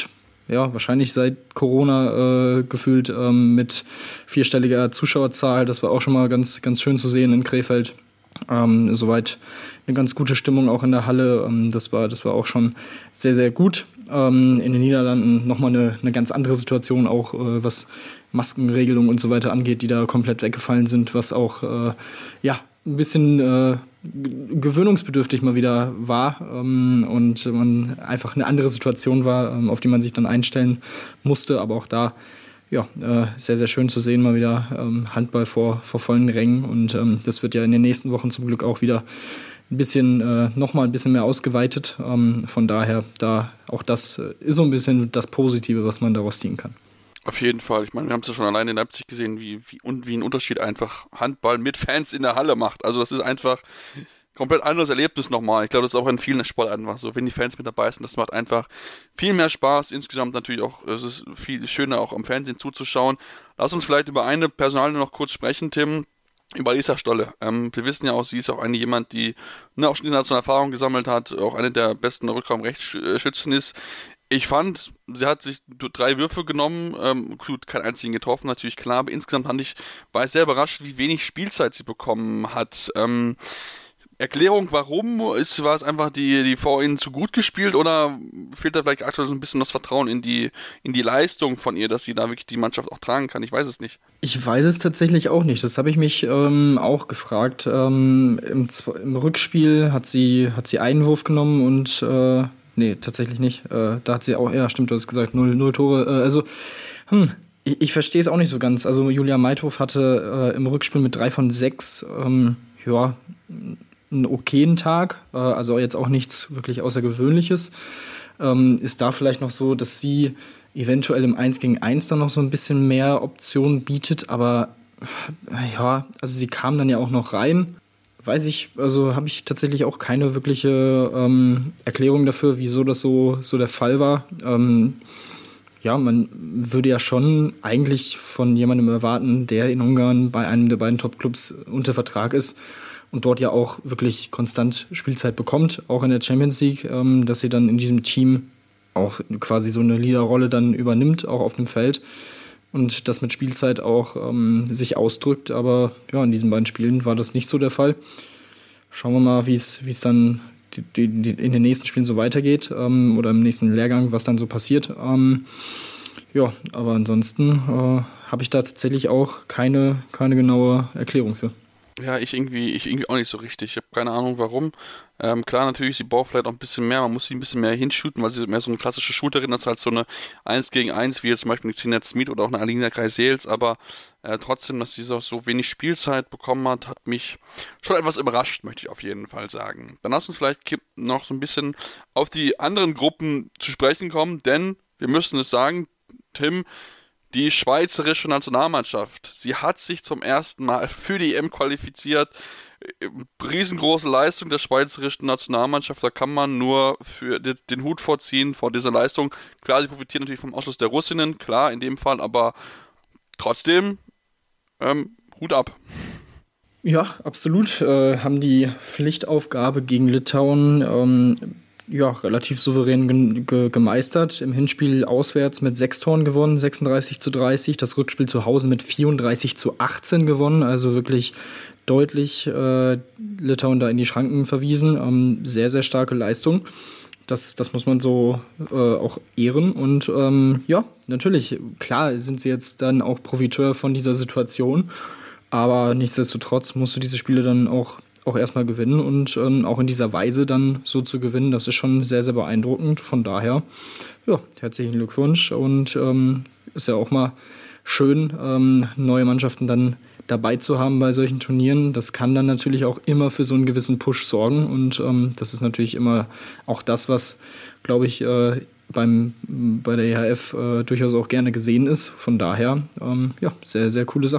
ja, wahrscheinlich seit Corona äh, gefühlt ähm, mit vierstelliger Zuschauerzahl. Das war auch schon mal ganz, ganz schön zu sehen in Krefeld. Ähm, soweit eine ganz gute Stimmung auch in der Halle. Ähm, das war, das war auch schon sehr, sehr gut. Ähm, in den Niederlanden nochmal eine, eine ganz andere Situation, auch äh, was Maskenregelungen und so weiter angeht, die da komplett weggefallen sind, was auch äh, ja, ein bisschen äh, gewöhnungsbedürftig mal wieder war ähm, und man einfach eine andere Situation war, ähm, auf die man sich dann einstellen musste. Aber auch da ja, äh, sehr, sehr schön zu sehen, mal wieder ähm, Handball vor, vor vollen Rängen. Und ähm, das wird ja in den nächsten Wochen zum Glück auch wieder ein bisschen, äh, nochmal ein bisschen mehr ausgeweitet. Ähm, von daher, da auch das äh, ist so ein bisschen das Positive, was man daraus ziehen kann. Auf jeden Fall. Ich meine, wir haben es ja schon alleine in Leipzig gesehen, wie, wie, und wie ein Unterschied einfach Handball mit Fans in der Halle macht. Also das ist einfach komplett anderes Erlebnis nochmal. Ich glaube, das ist auch in vielen Sportarten einfach so. Wenn die Fans mit dabei sind, das macht einfach viel mehr Spaß. Insgesamt natürlich auch, es ist viel schöner auch am Fernsehen zuzuschauen. Lass uns vielleicht über eine Personalie noch kurz sprechen, Tim. Über Lisa Stolle. Ähm, wir wissen ja auch, sie ist auch eine jemand, die ne, auch schon internationale Erfahrung gesammelt hat, auch eine der besten Rückraumrechtsschützen ist. Ich fand, sie hat sich drei Würfe genommen, ähm, gut, keinen einzigen getroffen, natürlich klar, aber insgesamt fand ich, war ich sehr überrascht, wie wenig Spielzeit sie bekommen hat. Ähm, Erklärung, warum? Ist, war es einfach die, die vor ihnen zu gut gespielt oder fehlt da vielleicht aktuell so ein bisschen das Vertrauen in die, in die Leistung von ihr, dass sie da wirklich die Mannschaft auch tragen kann? Ich weiß es nicht. Ich weiß es tatsächlich auch nicht. Das habe ich mich ähm, auch gefragt. Ähm, im, im Rückspiel hat sie, hat sie einen Wurf genommen und äh, nee, tatsächlich nicht. Äh, da hat sie auch, ja stimmt, du hast gesagt, null, null Tore. Äh, also, hm, ich, ich verstehe es auch nicht so ganz. Also Julia Meithof hatte äh, im Rückspiel mit drei von sechs, ähm, ja, einen okayen Tag, äh, also jetzt auch nichts wirklich Außergewöhnliches. Ähm, ist da vielleicht noch so, dass sie eventuell im eins gegen eins dann noch so ein bisschen mehr Optionen bietet, aber äh, ja, also sie kam dann ja auch noch rein. Weiß ich, also habe ich tatsächlich auch keine wirkliche ähm, Erklärung dafür, wieso das so, so der Fall war. Ähm, ja, man würde ja schon eigentlich von jemandem erwarten, der in Ungarn bei einem der beiden Top-Clubs unter Vertrag ist und dort ja auch wirklich konstant Spielzeit bekommt, auch in der Champions League, ähm, dass sie dann in diesem Team auch quasi so eine Leaderrolle dann übernimmt, auch auf dem Feld und das mit Spielzeit auch ähm, sich ausdrückt. Aber ja, in diesen beiden Spielen war das nicht so der Fall. Schauen wir mal, wie es wie es dann die, die, die in den nächsten Spielen so weitergeht ähm, oder im nächsten Lehrgang, was dann so passiert. Ähm, ja, aber ansonsten äh, habe ich da tatsächlich auch keine, keine genaue Erklärung für. Ja, ich irgendwie, ich irgendwie auch nicht so richtig. Ich habe keine Ahnung, warum. Ähm, klar, natürlich, sie braucht vielleicht auch ein bisschen mehr. Man muss sie ein bisschen mehr hinshooten, weil sie mehr so eine klassische Shooterin ist, als so eine eins gegen eins, wie jetzt zum Beispiel eine Xenia Smith oder auch eine Alina Kreisels. Aber äh, trotzdem, dass sie so, so wenig Spielzeit bekommen hat, hat mich schon etwas überrascht, möchte ich auf jeden Fall sagen. Dann lass uns vielleicht noch so ein bisschen auf die anderen Gruppen zu sprechen kommen, denn wir müssen es sagen, Tim, die schweizerische Nationalmannschaft, sie hat sich zum ersten Mal für die E M qualifiziert. Riesengroße Leistung der schweizerischen Nationalmannschaft, da kann man nur für den Hut vorziehen vor dieser Leistung. Klar, sie profitieren natürlich vom Ausschluss der Russinnen, klar in dem Fall, aber trotzdem ähm, Hut ab. Ja, absolut. Äh, haben die Pflichtaufgabe gegen Litauen ähm, ja, relativ souverän ge- ge- gemeistert. Im Hinspiel auswärts mit sechs Toren gewonnen, sechsunddreißig zu dreißig. Das Rückspiel zu Hause mit vierunddreißig zu achtzehn gewonnen. Also wirklich deutlich äh, Litauen da in die Schranken verwiesen. Ähm, sehr, sehr starke Leistung. Das, das muss man so äh, auch ehren. Und ähm, ja, natürlich, klar sind sie jetzt dann auch Profiteur von dieser Situation. Aber nichtsdestotrotz musst du diese Spiele dann auch auch erstmal gewinnen und ähm, auch in dieser Weise dann so zu gewinnen, das ist schon sehr, sehr beeindruckend. Von daher, ja, herzlichen Glückwunsch und ähm, ist ja auch mal schön, ähm, neue Mannschaften dann dabei zu haben bei solchen Turnieren. Das kann dann natürlich auch immer für so einen gewissen Push sorgen und ähm, das ist natürlich immer auch das, was, glaube ich, äh, beim, bei der E H F äh, durchaus auch gerne gesehen ist. Von daher, ähm, ja, sehr, sehr coole Sache.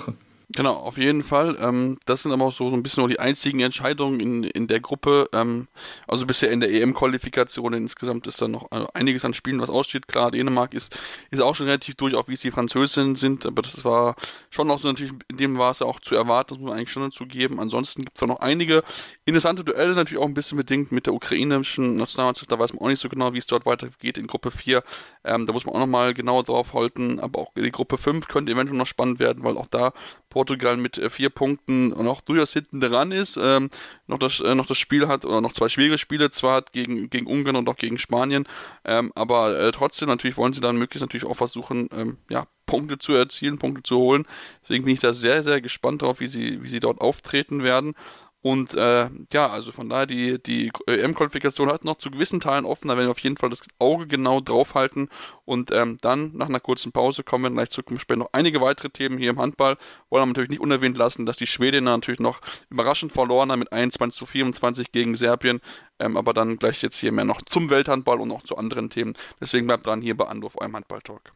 Genau, auf jeden Fall. Ähm, das sind aber auch so, so ein bisschen nur die einzigen Entscheidungen in, in der Gruppe. Ähm, also bisher in der E M-Qualifikation insgesamt ist da noch äh, einiges an Spielen, was aussteht. Klar, Dänemark ist, ist auch schon relativ durch, auch wie es die Französinnen sind. Aber das war schon noch so natürlich, in dem war es ja auch zu erwarten, das muss man eigentlich schon dazu geben. Ansonsten gibt es da noch einige interessante Duelle, natürlich auch ein bisschen bedingt mit der ukrainischen Nationalmannschaft. Da weiß man auch nicht so genau, wie es dort weitergeht in Gruppe vier. Ähm, da muss man auch nochmal genau drauf halten. Aber auch die Gruppe fünf könnte eventuell noch spannend werden, weil auch da Portugal mit äh, vier Punkten noch durchaus hinten dran ist, ähm, noch, das, äh, noch das Spiel hat, oder noch zwei schwierige Spiele zwar hat, gegen, gegen Ungarn und auch gegen Spanien, ähm, aber äh, trotzdem natürlich wollen sie dann möglichst natürlich auch versuchen, ähm, ja, Punkte zu erzielen, Punkte zu holen. Deswegen bin ich da sehr, sehr gespannt drauf, wie sie, wie sie dort auftreten werden. Und äh, ja, also von daher, die, die E M-Qualifikation hat noch zu gewissen Teilen offen, da werden wir auf jeden Fall das Auge genau draufhalten. Und ähm, dann, nach einer kurzen Pause, kommen wir gleich zurück und später noch einige weitere Themen hier im Handball. Wollen wir natürlich nicht unerwähnt lassen, dass die Schwedinnen natürlich noch überraschend verloren haben mit einundzwanzig zu vierundzwanzig gegen Serbien. Ähm, aber dann gleich jetzt hier mehr noch zum Welthandball und auch zu anderen Themen. Deswegen bleibt dran hier bei Anruf, eurem Handball-Talk.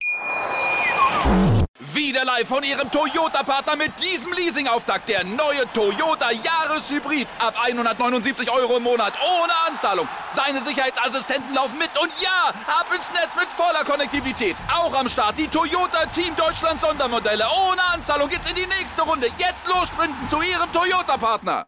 Wieder live von Ihrem Toyota-Partner mit diesem Leasing-Auftakt. Der neue Toyota Jahreshybrid. Ab hundertneunundsiebzig Euro im Monat. Ohne Anzahlung. Seine Sicherheitsassistenten laufen mit. Und ja, ab ins Netz mit voller Konnektivität. Auch am Start die Toyota Team Deutschland Sondermodelle. Ohne Anzahlung geht's in die nächste Runde. Jetzt los sprinten zu Ihrem Toyota-Partner.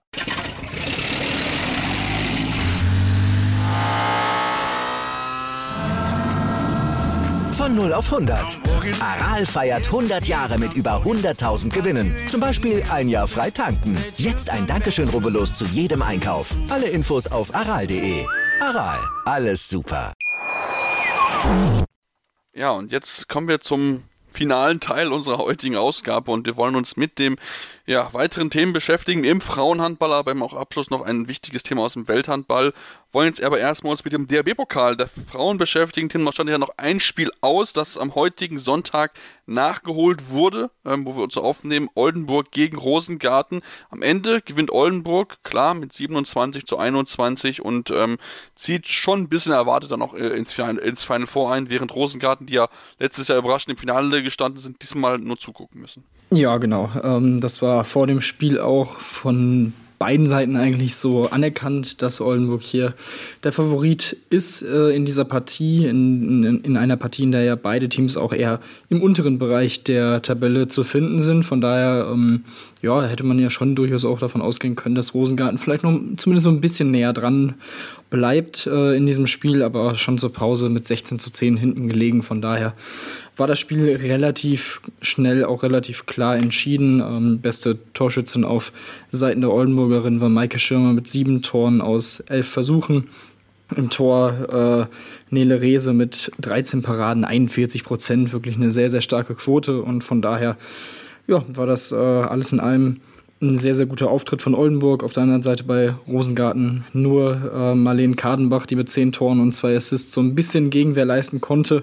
Von null auf hundert. Aral feiert hundert Jahre mit über hunderttausend Gewinnen. Zum Beispiel ein Jahr frei tanken. Jetzt ein Dankeschön, rubbellos zu jedem Einkauf. Alle Infos auf aral punkt de. Aral, alles super. Ja, und jetzt kommen wir zum finalen Teil unserer heutigen Ausgabe und wir wollen uns mit dem ja, weiteren Themen beschäftigen im Frauenhandball, aber im auch Abschluss noch ein wichtiges Thema aus dem Welthandball. Wollen jetzt aber erstmal uns mit dem D H B-Pokal der Frauen beschäftigen. Tim, da stand ja noch ein Spiel aus, das am heutigen Sonntag nachgeholt wurde, ähm, wo wir uns aufnehmen, Oldenburg gegen Rosengarten. Am Ende gewinnt Oldenburg, klar, mit siebenundzwanzig zu einundzwanzig und ähm, zieht schon ein bisschen erwartet dann auch äh, ins, Final, ins Final Four ein, während Rosengarten, die ja letztes Jahr überraschend im Finale gestanden sind, diesmal nur zugucken müssen. Ja, genau. Ähm, das war vor dem Spiel auch von beiden Seiten eigentlich so anerkannt, dass Oldenburg hier der Favorit ist äh, in dieser Partie, in, in, in einer Partie, in der ja beide Teams auch eher im unteren Bereich der Tabelle zu finden sind. Von daher ähm, ja, hätte man ja schon durchaus auch davon ausgehen können, dass Rosengarten vielleicht noch zumindest so ein bisschen näher dran bleibt äh, in diesem Spiel, aber schon zur Pause mit sechzehn zu zehn hinten gelegen. Von daher war das Spiel relativ schnell, auch relativ klar entschieden. Ähm, beste Torschützin auf Seiten der Oldenburgerin war Maike Schirmer mit sieben Toren aus elf Versuchen. Im Tor äh, Nele Rehse mit dreizehn Paraden, einundvierzig Prozent, wirklich eine sehr, sehr starke Quote. Und von daher ja, war das äh, alles in allem ein sehr, sehr guter Auftritt von Oldenburg. Auf der anderen Seite bei Rosengarten nur äh, Marlene Kadenbach, die mit zehn Toren und zwei Assists so ein bisschen Gegenwehr leisten konnte.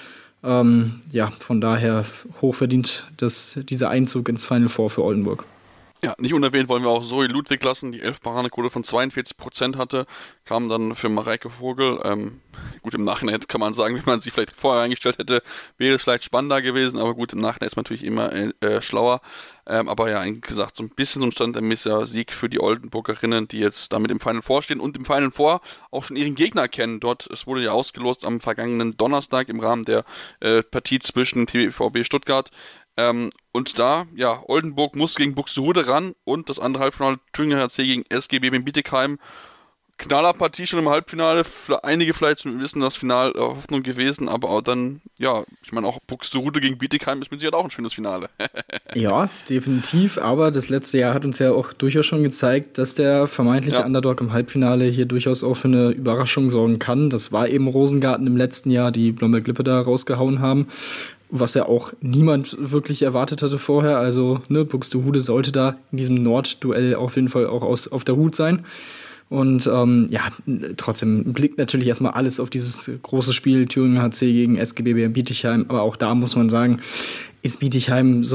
Ähm, ja, von daher hochverdient das, dieser Einzug ins Final Four für Oldenburg. Ja, nicht unerwähnt wollen wir auch Zoe Ludwig lassen, die elf Paradequote von zweiundvierzig Prozent hatte, kam dann für Mareike Vogel. Ähm, gut, im Nachhinein kann man sagen, wenn man sie vielleicht vorher eingestellt hätte, wäre es vielleicht spannender gewesen, aber gut, im Nachhinein ist man natürlich immer äh, schlauer. Ähm, aber ja, wie gesagt, so ein bisschen so ein standardmäßiger Sieg für die Oldenburgerinnen, die jetzt damit im Final Four stehen und im Final Four auch schon ihren Gegner kennen. Dort, es wurde ja ausgelost am vergangenen Donnerstag im Rahmen der äh, Partie zwischen T V B Stuttgart. Ähm, und da, ja, Oldenburg muss gegen Buxtehude ran und das andere Halbfinale Thüringer H C gegen S G B in Bietigheim. Knallerpartie schon im Halbfinale, für einige vielleicht wissen das Finale äh, Hoffnung gewesen, aber auch dann, ja, ich meine auch Buxtehude gegen Bietigheim ist mit Sicherheit auch ein schönes Finale. Ja, definitiv, aber das letzte Jahr hat uns ja auch durchaus schon gezeigt, dass der vermeintliche ja. Underdog im Halbfinale hier durchaus auch für eine Überraschung sorgen kann. Das war eben Rosengarten im letzten Jahr, die Blomberg-Lippe da rausgehauen haben, was ja auch niemand wirklich erwartet hatte vorher. Also ne, Buxtehude sollte da in diesem Nordduell auf jeden Fall auch aus, auf der Hut sein. Und ähm, ja, trotzdem blickt natürlich erstmal alles auf dieses große Spiel Thüringer H C gegen S G B B Bietigheim. Aber auch da muss man sagen, ist Bietigheim, so wie sie im Moment auftreten, schon der Favorit. Ähm, achtundzwanzigsten und neunundzwanzigsten Mai,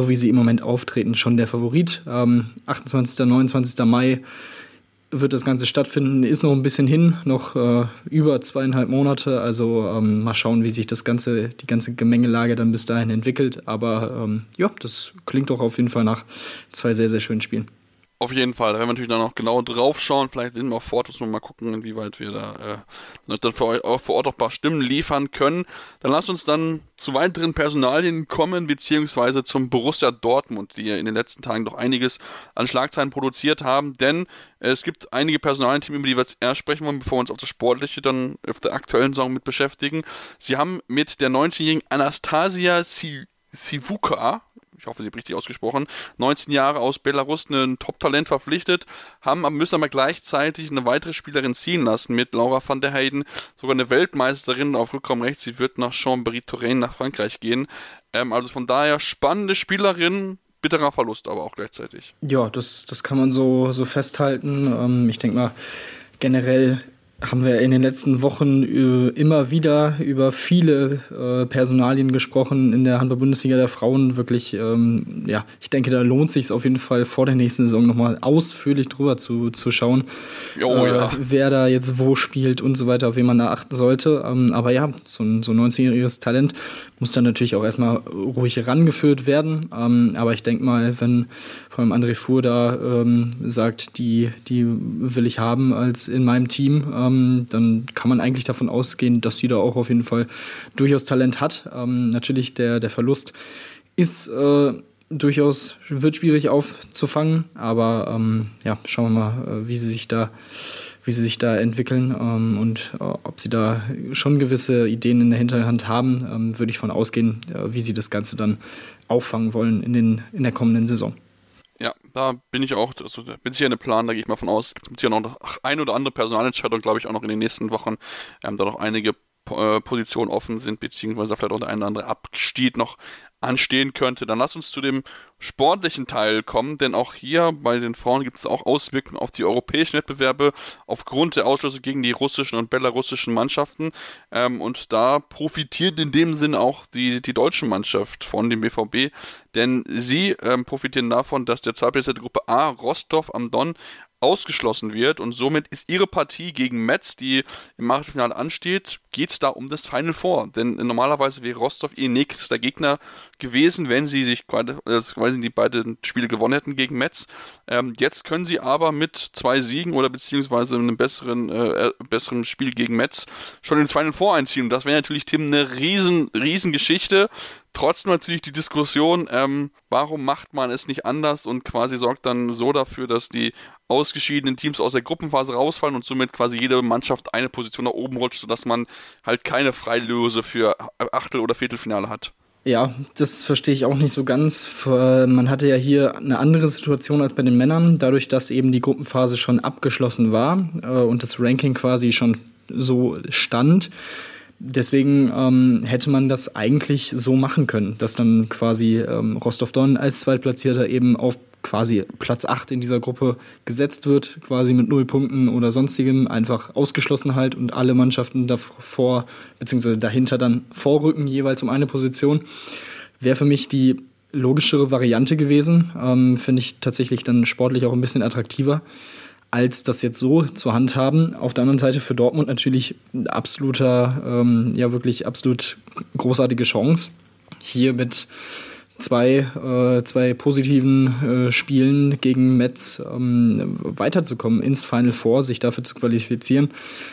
wird das Ganze stattfinden, ist noch ein bisschen hin, noch äh, über zweieinhalb Monate. Also ähm, mal schauen, wie sich das ganze, die ganze Gemengelage dann bis dahin entwickelt. Aber ähm, ja, das klingt doch auf jeden Fall nach zwei sehr, sehr schönen Spielen. Auf jeden Fall, da werden wir natürlich dann auch genau drauf schauen, vielleicht nehmen wir auch Fotos und mal gucken, inwieweit wir da äh, dann für euch auch vor Ort auch ein paar Stimmen liefern können. Dann lasst uns dann zu weiteren Personalien kommen, beziehungsweise zum Borussia Dortmund, die ja in den letzten Tagen doch einiges an Schlagzeilen produziert haben, denn äh, es gibt einige Personalien-Teams, über die wir erst sprechen wollen, bevor wir uns auf das Sportliche dann auf der aktuellen Saison mit beschäftigen. Sie haben mit der neunzehnjährigen Anastasia Sivuka, ich hoffe, sie habe richtig ausgesprochen, neunzehn Jahre aus Belarus, ein Top-Talent verpflichtet, haben, müssen aber gleichzeitig eine weitere Spielerin ziehen lassen mit Laura van der Heyden, sogar eine Weltmeisterin auf Rückraum rechts, sie wird nach Chambéry-Touraine nach Frankreich gehen. Ähm, also von daher spannende Spielerin, bitterer Verlust aber auch gleichzeitig. Ja, das, das kann man so, so festhalten. Ähm, ich denke mal, generell haben wir in den letzten Wochen äh, immer wieder über viele äh, Personalien gesprochen in der Handball-Bundesliga der Frauen. Wirklich, ähm, ja, ich denke, da lohnt sich es auf jeden Fall vor der nächsten Saison nochmal ausführlich drüber zu, zu schauen, oh, äh, ja. wer da jetzt wo spielt und so weiter, auf wen man da achten sollte. Ähm, aber ja, so ein, so ein neunzehnjähriges Talent muss dann natürlich auch erstmal ruhig herangeführt werden. Ähm, aber ich denke mal, wenn vor allem André Fuhr da ähm, sagt, die, die will ich haben als in meinem Team, ähm, dann kann man eigentlich davon ausgehen, dass sie da auch auf jeden Fall durchaus Talent hat. Ähm, natürlich der, der Verlust ist äh, durchaus, wird schwierig aufzufangen, aber ähm, ja, schauen wir mal, äh, wie sie sich da wie sie sich da entwickeln ähm, und äh, ob sie da schon gewisse Ideen in der Hinterhand haben, ähm, würde ich von ausgehen, äh, wie sie das Ganze dann auffangen wollen in, den, in der kommenden Saison. Ja, da bin ich auch, also da bin ich ja in der Plan, da gehe ich mal von aus, gibt es ja noch eine oder andere Personalentscheidung, glaube ich, auch noch in den nächsten Wochen, ähm, da noch einige äh, Positionen offen sind, beziehungsweise vielleicht auch der eine oder andere Abstieg noch anstehen könnte. Dann lass uns zu dem sportlichen Teil kommen, denn auch hier bei den Frauen gibt es auch Auswirkungen auf die europäischen Wettbewerbe aufgrund der Ausschlüsse gegen die russischen und belarussischen Mannschaften, ähm, und da profitiert in dem Sinn auch die, die deutsche Mannschaft von dem B V B, denn sie ähm, profitieren davon, dass der zweitplatzierte Gruppe A, Rostov am Don, ausgeschlossen wird und somit ist ihre Partie gegen Metz, die im Achtelfinale ansteht, geht es da um das Final Four, denn normalerweise wäre Rostov ihr nächster Gegner gewesen, wenn sie sich gerade, äh, weil sie die beiden Spiele gewonnen hätten gegen Metz. Ähm, jetzt können sie aber mit zwei Siegen oder beziehungsweise einem besseren, äh, besseren Spiel gegen Metz schon ins Final Four einziehen und das wäre natürlich, Tim, eine riesen, riesen Geschichte. Trotzdem natürlich die Diskussion, ähm, warum macht man es nicht anders und quasi sorgt dann so dafür, dass die ausgeschiedenen Teams aus der Gruppenphase rausfallen und somit quasi jede Mannschaft eine Position nach oben rutscht, sodass man halt keine Freilöse für Achtel- oder Viertelfinale hat. Ja, das verstehe ich auch nicht so ganz. Man hatte ja hier eine andere Situation als bei den Männern, dadurch, dass eben die Gruppenphase schon abgeschlossen war und das Ranking quasi schon so stand. Deswegen ähm, hätte man das eigentlich so machen können, dass dann quasi ähm, Rostov-Don als Zweitplatzierter eben auf quasi Platz acht in dieser Gruppe gesetzt wird, quasi mit null Punkten oder sonstigem, einfach ausgeschlossen halt und alle Mannschaften davor bzw. dahinter dann vorrücken, jeweils um eine Position. Wäre für mich die logischere Variante gewesen, ähm, finde ich tatsächlich dann sportlich auch ein bisschen attraktiver, als das jetzt so zur Hand haben. Auf der anderen Seite für Dortmund natürlich ein absoluter, ähm, ja wirklich absolut großartige Chance, hier mit zwei, äh, zwei positiven äh, Spielen gegen Metz ähm, weiterzukommen ins Final Four, sich dafür zu qualifizieren.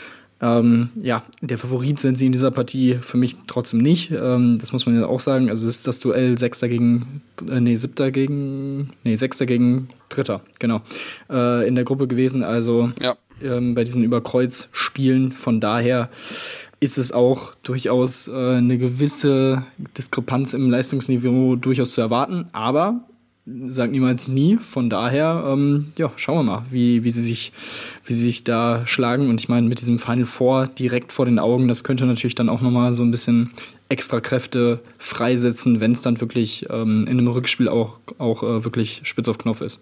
Ähm, ja, der Favorit sind sie in dieser Partie für mich trotzdem nicht. Ähm, das muss man ja auch sagen. Also es ist das Duell Sechster gegen, äh, nee, Siebter gegen, nee, Sechster gegen Dritter, genau, äh, in der Gruppe gewesen. Also ja. ähm, bei diesen Überkreuzspielen. Von daher ist es auch durchaus äh, eine gewisse Diskrepanz im Leistungsniveau durchaus zu erwarten. Aber sag niemals nie. Von daher, ähm, ja, schauen wir mal, wie, wie sie sich, wie sie sich da schlagen. Und ich meine, mit diesem Final Four direkt vor den Augen, das könnte natürlich dann auch nochmal so ein bisschen extra Kräfte freisetzen, wenn es dann wirklich ähm, in einem Rückspiel auch, auch äh, wirklich spitz auf Knopf ist.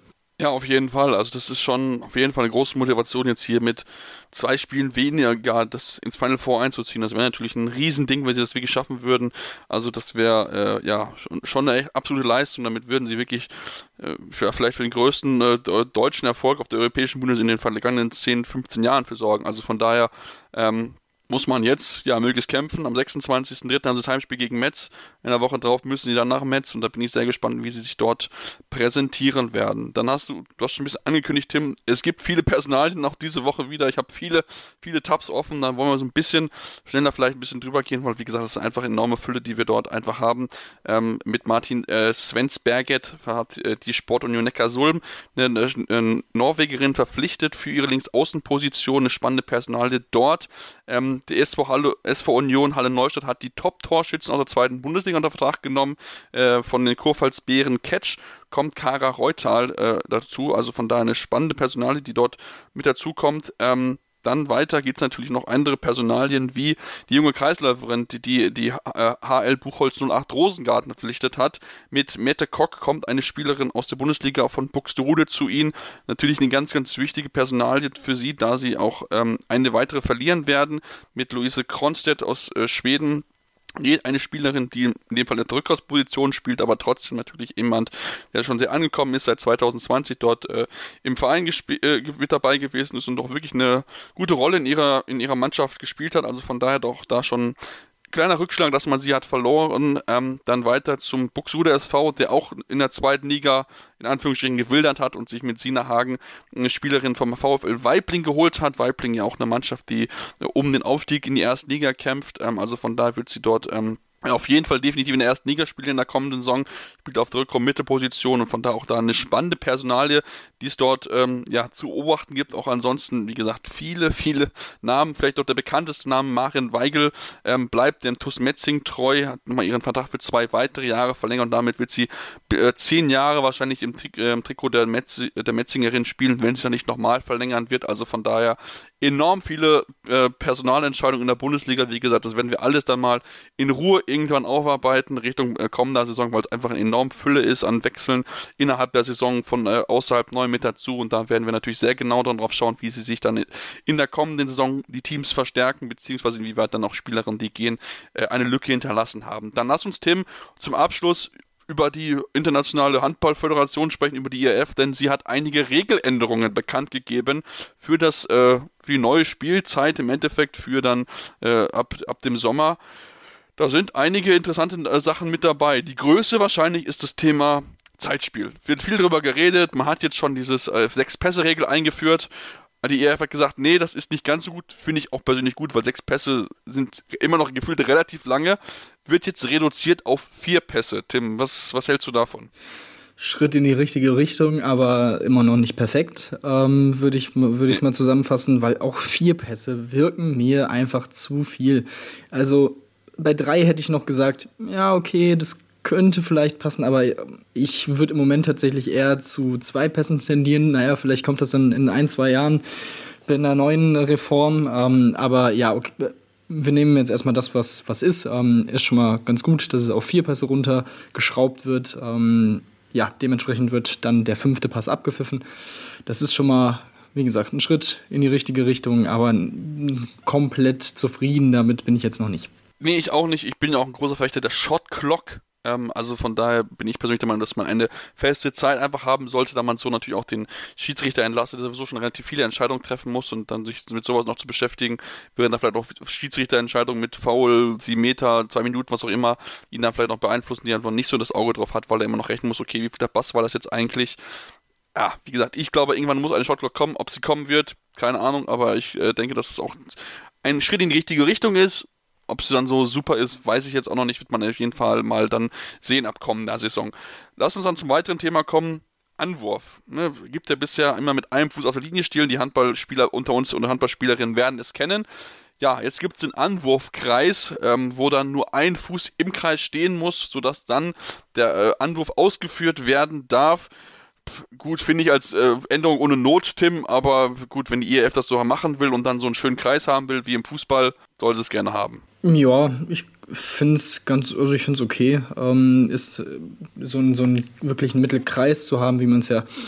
Ja, auf jeden Fall. Also das ist schon auf jeden Fall eine große Motivation, jetzt hier mit zwei Spielen weniger gar das ins Final Four einzuziehen. Das wäre natürlich ein Riesending, wenn sie das wirklich schaffen würden. Also das wäre äh, ja schon, schon eine absolute Leistung. Damit würden sie wirklich äh, für, vielleicht für den größten äh, deutschen Erfolg auf der europäischen Bühne in den vergangenen zehn, fünfzehn Jahren für sorgen. Also von daher ähm, muss man jetzt ja möglichst kämpfen. Am sechsundzwanzigsten dritten haben sie das Heimspiel gegen Metz. In der Woche drauf müssen sie dann nach Metz und da bin ich sehr gespannt, wie sie sich dort präsentieren werden. Dann hast du, du hast schon ein bisschen angekündigt, Tim, es gibt viele Personalien auch diese Woche wieder. Ich habe viele, viele Tabs offen. Dann wollen wir so ein bisschen schneller vielleicht ein bisschen drüber gehen, weil wie gesagt, das ist einfach eine enorme Fülle, die wir dort einfach haben. Ähm, mit Martin äh, Svensberget hat äh, die Sportunion Neckarsulm eine, eine Norwegerin verpflichtet für ihre Linksaußenposition, eine spannende Personalie dort. Ähm, die S V, Halle, S V Union Halle Neustadt hat die Top-Torschützen aus der zweiten Bundesliga unter Vertrag genommen. Äh, von den Kurpfalz-Bären Catch kommt Kara Reutal äh, dazu. Also von daher eine spannende Personalie, die dort mit dazu kommt. Ähm, Dann weiter geht es natürlich noch andere Personalien wie die junge Kreisläuferin, die die, die äh, H L Buchholz null acht Rosengarten verpflichtet hat. Mit Mette Kock kommt eine Spielerin aus der Bundesliga von Buxtehude zu ihnen. Natürlich eine ganz, ganz wichtige Personalie für sie, da sie auch ähm, eine weitere verlieren werden. Mit Luise Kronstedt aus äh, Schweden. Eine Spielerin, die in dem Fall eine Rückraumsposition spielt, aber trotzdem natürlich jemand, der schon sehr angekommen ist, seit zwanzig zwanzig dort äh, im Verein gesp- äh, mit dabei gewesen ist und doch wirklich eine gute Rolle in ihrer, in ihrer Mannschaft gespielt hat. Also von daher doch da schon kleiner Rückschlag, dass man sie hat verloren. Ähm, dann weiter zum Buxtehude S V, der auch in der zweiten Liga in Anführungsstrichen gewildert hat und sich mit Sina Hagen eine Spielerin vom VfL Weibling geholt hat. Weibling ja auch eine Mannschaft, die äh, um den Aufstieg in die erste Liga kämpft. Ähm, also von daher wird sie dort ähm, auf jeden Fall definitiv in der ersten Liga spielen in der kommenden Saison, spielt auf der Rückraum-Mitte-Position und von da auch da eine spannende Personalie, die es dort ähm, ja, zu beobachten gibt. Auch ansonsten, wie gesagt, viele, viele Namen, vielleicht auch der bekannteste Name, Maren Weigel, ähm, bleibt dem T U S Metzing treu, hat nochmal ihren Vertrag für zwei weitere Jahre verlängert und damit wird sie äh, zehn Jahre wahrscheinlich im, Tri- äh, im Trikot der, Metz- der Metzingerin spielen, wenn sie ja nicht nochmal verlängern wird. Also von daher enorm viele äh, Personalentscheidungen in der Bundesliga. Wie gesagt, das werden wir alles dann mal in Ruhe irgendwann aufarbeiten Richtung äh, kommender Saison, weil es einfach eine enorme Fülle ist an Wechseln innerhalb der Saison von äh, außerhalb neu mit dazu und da werden wir natürlich sehr genau darauf schauen, wie sie sich dann in der kommenden Saison die Teams verstärken, beziehungsweise inwieweit dann auch Spielerinnen, die gehen, äh, eine Lücke hinterlassen haben. Dann lass uns, Tim, zum Abschluss über die internationale Handballföderation sprechen, über die I R F, denn sie hat einige Regeländerungen bekannt gegeben für das äh, für die neue Spielzeit, im Endeffekt für dann äh, ab, ab dem Sommer. Da sind einige interessante äh, Sachen mit dabei. Die größte wahrscheinlich ist das Thema Zeitspiel. Wird viel darüber geredet, man hat jetzt schon dieses äh, Sechs-Pässe-Regel eingeführt. Die I R F hat gesagt, nee, das ist nicht ganz so gut, finde ich auch persönlich gut, weil sechs Pässe sind immer noch gefühlt relativ lange, wird jetzt reduziert auf vier Pässe. Tim, was, was hältst du davon? Schritt in die richtige Richtung, aber immer noch nicht perfekt, ähm, würde ich würde ich es mal zusammenfassen, weil auch vier Pässe wirken mir einfach zu viel. Also bei drei hätte ich noch gesagt, ja okay, das könnte vielleicht passen, aber ich würde im Moment tatsächlich eher zu zwei Pässen tendieren. Naja, vielleicht kommt das dann in ein, zwei Jahren bei einer neuen Reform. Ähm, aber ja, okay, wir nehmen jetzt erstmal das, was, was ist. Ähm, ist schon mal ganz gut, dass es auf vier Pässe runtergeschraubt wird. Ähm, ja, dementsprechend wird dann der fünfte Pass abgepfiffen. Das ist schon mal, wie gesagt, ein Schritt in die richtige Richtung, aber komplett zufrieden damit bin ich jetzt noch nicht. Nee, ich auch nicht. Ich bin ja auch ein großer Verfechter der Shot Clock. Ähm, also von daher bin ich persönlich der Meinung, dass man eine feste Zeit einfach haben sollte, da man so natürlich auch den Schiedsrichter entlastet, der sowieso schon relativ viele Entscheidungen treffen muss und dann sich mit sowas noch zu beschäftigen, während dann vielleicht auch Schiedsrichterentscheidungen mit Foul, sieben Meter, zwei Minuten, was auch immer, ihn dann vielleicht noch beeinflussen, die einfach nicht so das Auge drauf hat, weil er immer noch rechnen muss, okay, wie viel der Pass war das jetzt eigentlich? Ja, wie gesagt, ich glaube, irgendwann muss eine Shotclock kommen, ob sie kommen wird, keine Ahnung, aber ich äh, denke, dass es auch ein Schritt in die richtige Richtung ist. Ob es dann so super ist, weiß ich jetzt auch noch nicht, wird man auf jeden Fall mal dann sehen ab kommender Saison. Lass uns dann zum weiteren Thema kommen. Anwurf. Ne, gibt ja bisher immer mit einem Fuß auf der Linie stehen. Die Handballspieler unter uns und Handballspielerinnen werden es kennen. Ja, jetzt gibt es den Anwurfkreis, ähm, wo dann nur ein Fuß im Kreis stehen muss, sodass dann der äh, Anwurf ausgeführt werden darf. Gut, finde ich als äh, Änderung ohne Not, Tim, aber gut, wenn die I R F das so machen will und dann so einen schönen Kreis haben will, wie im Fußball, soll sie es gerne haben. Ja, ich finde es ganz, also ich finde es okay, ähm, ist so, ein, so einen wirklichen Mittelkreis zu haben, wie man es ja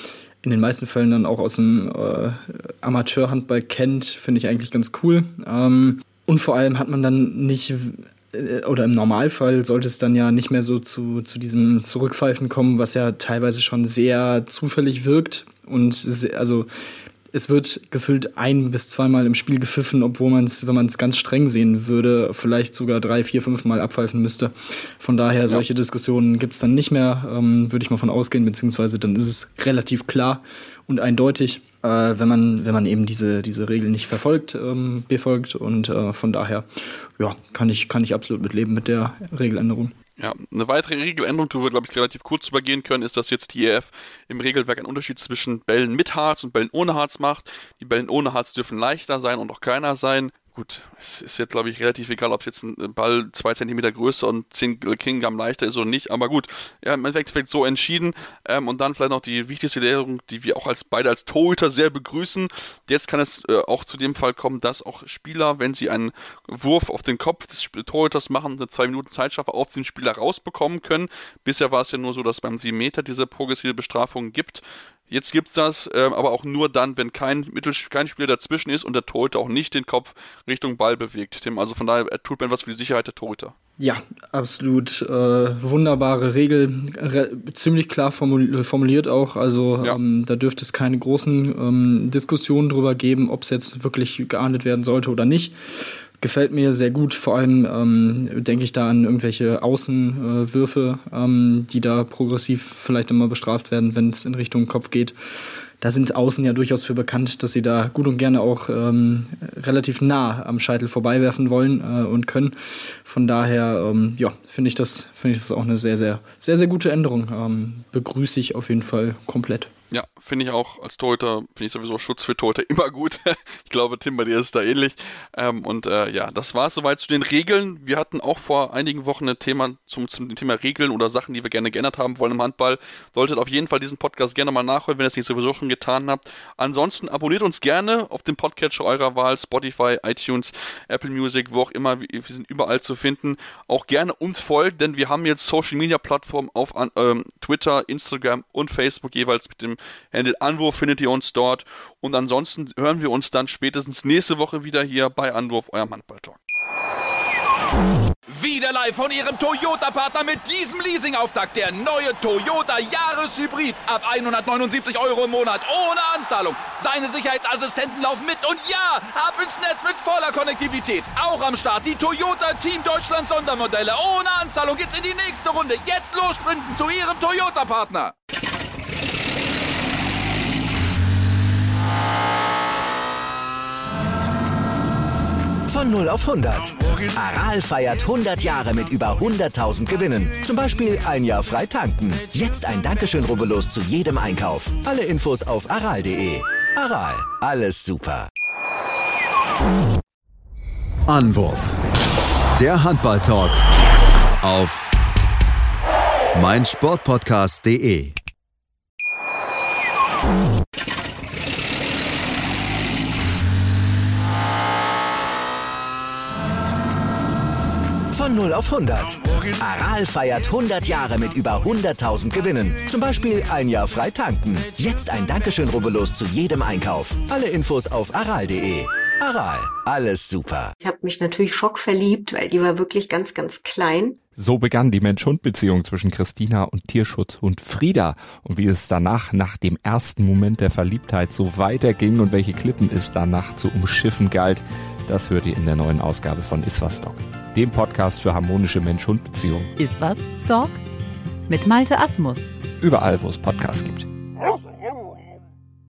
in den meisten Fällen dann auch aus dem äh, Amateurhandball kennt, finde ich eigentlich ganz cool. Ähm, und vor allem hat man dann nicht, äh, oder im Normalfall sollte es dann ja nicht mehr so zu, zu diesem Zurückpfeifen kommen, was ja teilweise schon sehr zufällig wirkt. Und se- also es wird gefühlt ein- bis zweimal im Spiel gepfiffen, obwohl man es, wenn man es ganz streng sehen würde, vielleicht sogar drei, vier, fünf Mal abpfeifen müsste. Von daher, solche ja. Diskussionen gibt es dann nicht mehr, ähm, würde ich mal von ausgehen, beziehungsweise dann ist es relativ klar und eindeutig, äh, wenn man wenn man eben diese diese Regeln nicht verfolgt, ähm, befolgt. Und äh, von daher, ja, kann ich kann ich absolut mitleben mit der Regeländerung. Ja, eine weitere Regeländerung, die wir, glaube ich, relativ kurz übergehen können, ist, dass jetzt die I E F im Regelwerk einen Unterschied zwischen Bällen mit Harz und Bällen ohne Harz macht. Die Bällen ohne Harz dürfen leichter sein und auch kleiner sein. Gut, es ist jetzt, glaube ich, relativ egal, ob jetzt ein Ball zwei Zentimeter größer und zehn Kilogramm leichter ist oder nicht, aber gut, ja, im Endeffekt so entschieden. Ähm, und dann vielleicht noch die wichtigste Änderung, die wir auch als beide als Torhüter sehr begrüßen. Jetzt kann es äh, auch zu dem Fall kommen, dass auch Spieler, wenn sie einen Wurf auf den Kopf des Torhüters machen, eine zwei Minuten Zeitstrafe auf den Spieler rausbekommen können. Bisher war es ja nur so, dass beim sieben Meter diese progressive Bestrafung gibt. Jetzt gibt's das, äh, aber auch nur dann, wenn kein, Mittel, kein Spieler dazwischen ist und der Torhüter auch nicht den Kopf Richtung Ball bewegt. Tim, also von daher tut man was für die Sicherheit der Torhüter. Ja, absolut äh, wunderbare Regel, re- ziemlich klar formul- formuliert auch. Also ja. ähm, da dürfte es keine großen ähm, Diskussionen drüber geben, ob es jetzt wirklich geahndet werden sollte oder nicht. Gefällt mir sehr gut, vor allem ähm, denke ich da an irgendwelche Außenwürfe, äh, ähm, die da progressiv vielleicht immer bestraft werden, wenn es in Richtung Kopf geht. Da sind Außen ja durchaus für bekannt, dass sie da gut und gerne auch ähm, relativ nah am Scheitel vorbeiwerfen wollen äh, und können. Von daher, ähm, ja, finde ich das, finde ich das auch eine sehr, sehr, sehr, sehr gute Änderung. Ähm, begrüße ich auf jeden Fall komplett. Ja, finde ich auch als Torhüter, finde ich sowieso Schutz für Torhüter immer gut. Ich glaube, Tim, bei dir ist es da ähnlich. Ähm, und äh, ja, das war es soweit zu den Regeln. Wir hatten auch vor einigen Wochen ein Thema zum, zum Thema Regeln oder Sachen, die wir gerne geändert haben wollen im Handball. Solltet auf jeden Fall diesen Podcast gerne mal nachholen, wenn ihr es nicht sowieso schon getan habt. Ansonsten abonniert uns gerne auf dem Podcatcher eurer Wahl, Spotify, iTunes, Apple Music, wo auch immer. Wir sind überall zu finden. Auch gerne uns folgen, denn wir haben jetzt Social Media Plattformen auf ähm, Twitter, Instagram und Facebook jeweils mit dem Handle Anwurf findet ihr uns dort. Und ansonsten hören wir uns dann spätestens nächste Woche wieder hier bei Anwurf, eurem Handball-Talk. Wieder live von Ihrem Toyota-Partner mit diesem Leasing-Auftakt. Der neue Toyota Jahreshybrid. Ab hundertneunundsiebzig Euro im Monat. Ohne Anzahlung. Seine Sicherheitsassistenten laufen mit. Und ja, ab ins Netz mit voller Konnektivität. Auch am Start die Toyota Team Deutschland Sondermodelle. Ohne Anzahlung geht's in die nächste Runde. Jetzt los sprinten zu Ihrem Toyota-Partner. Von null auf hundert. Aral feiert hundert Jahre mit über hunderttausend Gewinnen. Zum Beispiel ein Jahr frei tanken. Jetzt ein Dankeschön, rubbellos zu jedem Einkauf. Alle Infos auf aral punkt de. Aral, alles super. Anwurf. Der Handball-Talk auf meinsportpodcast punkt de. Von null auf hundert. Aral feiert hundert Jahre mit über hunderttausend Gewinnen. Zum Beispiel ein Jahr frei tanken. Jetzt ein Dankeschön, rubbellos zu jedem Einkauf. Alle Infos auf aral punkt de. Aral, alles super. Ich habe mich natürlich schockverliebt, weil die war wirklich ganz, ganz klein. So begann die Mensch-Hund-Beziehung zwischen Christina und Tierschutzhund Frieda. Und wie es danach, nach dem ersten Moment der Verliebtheit, so weiterging und welche Klippen es danach zu umschiffen galt, das hört ihr in der neuen Ausgabe von Iswas Dog, dem Podcast für harmonische Mensch-Hund-Beziehungen. Iswas Dog mit Malte Asmus. Überall, wo es Podcasts gibt.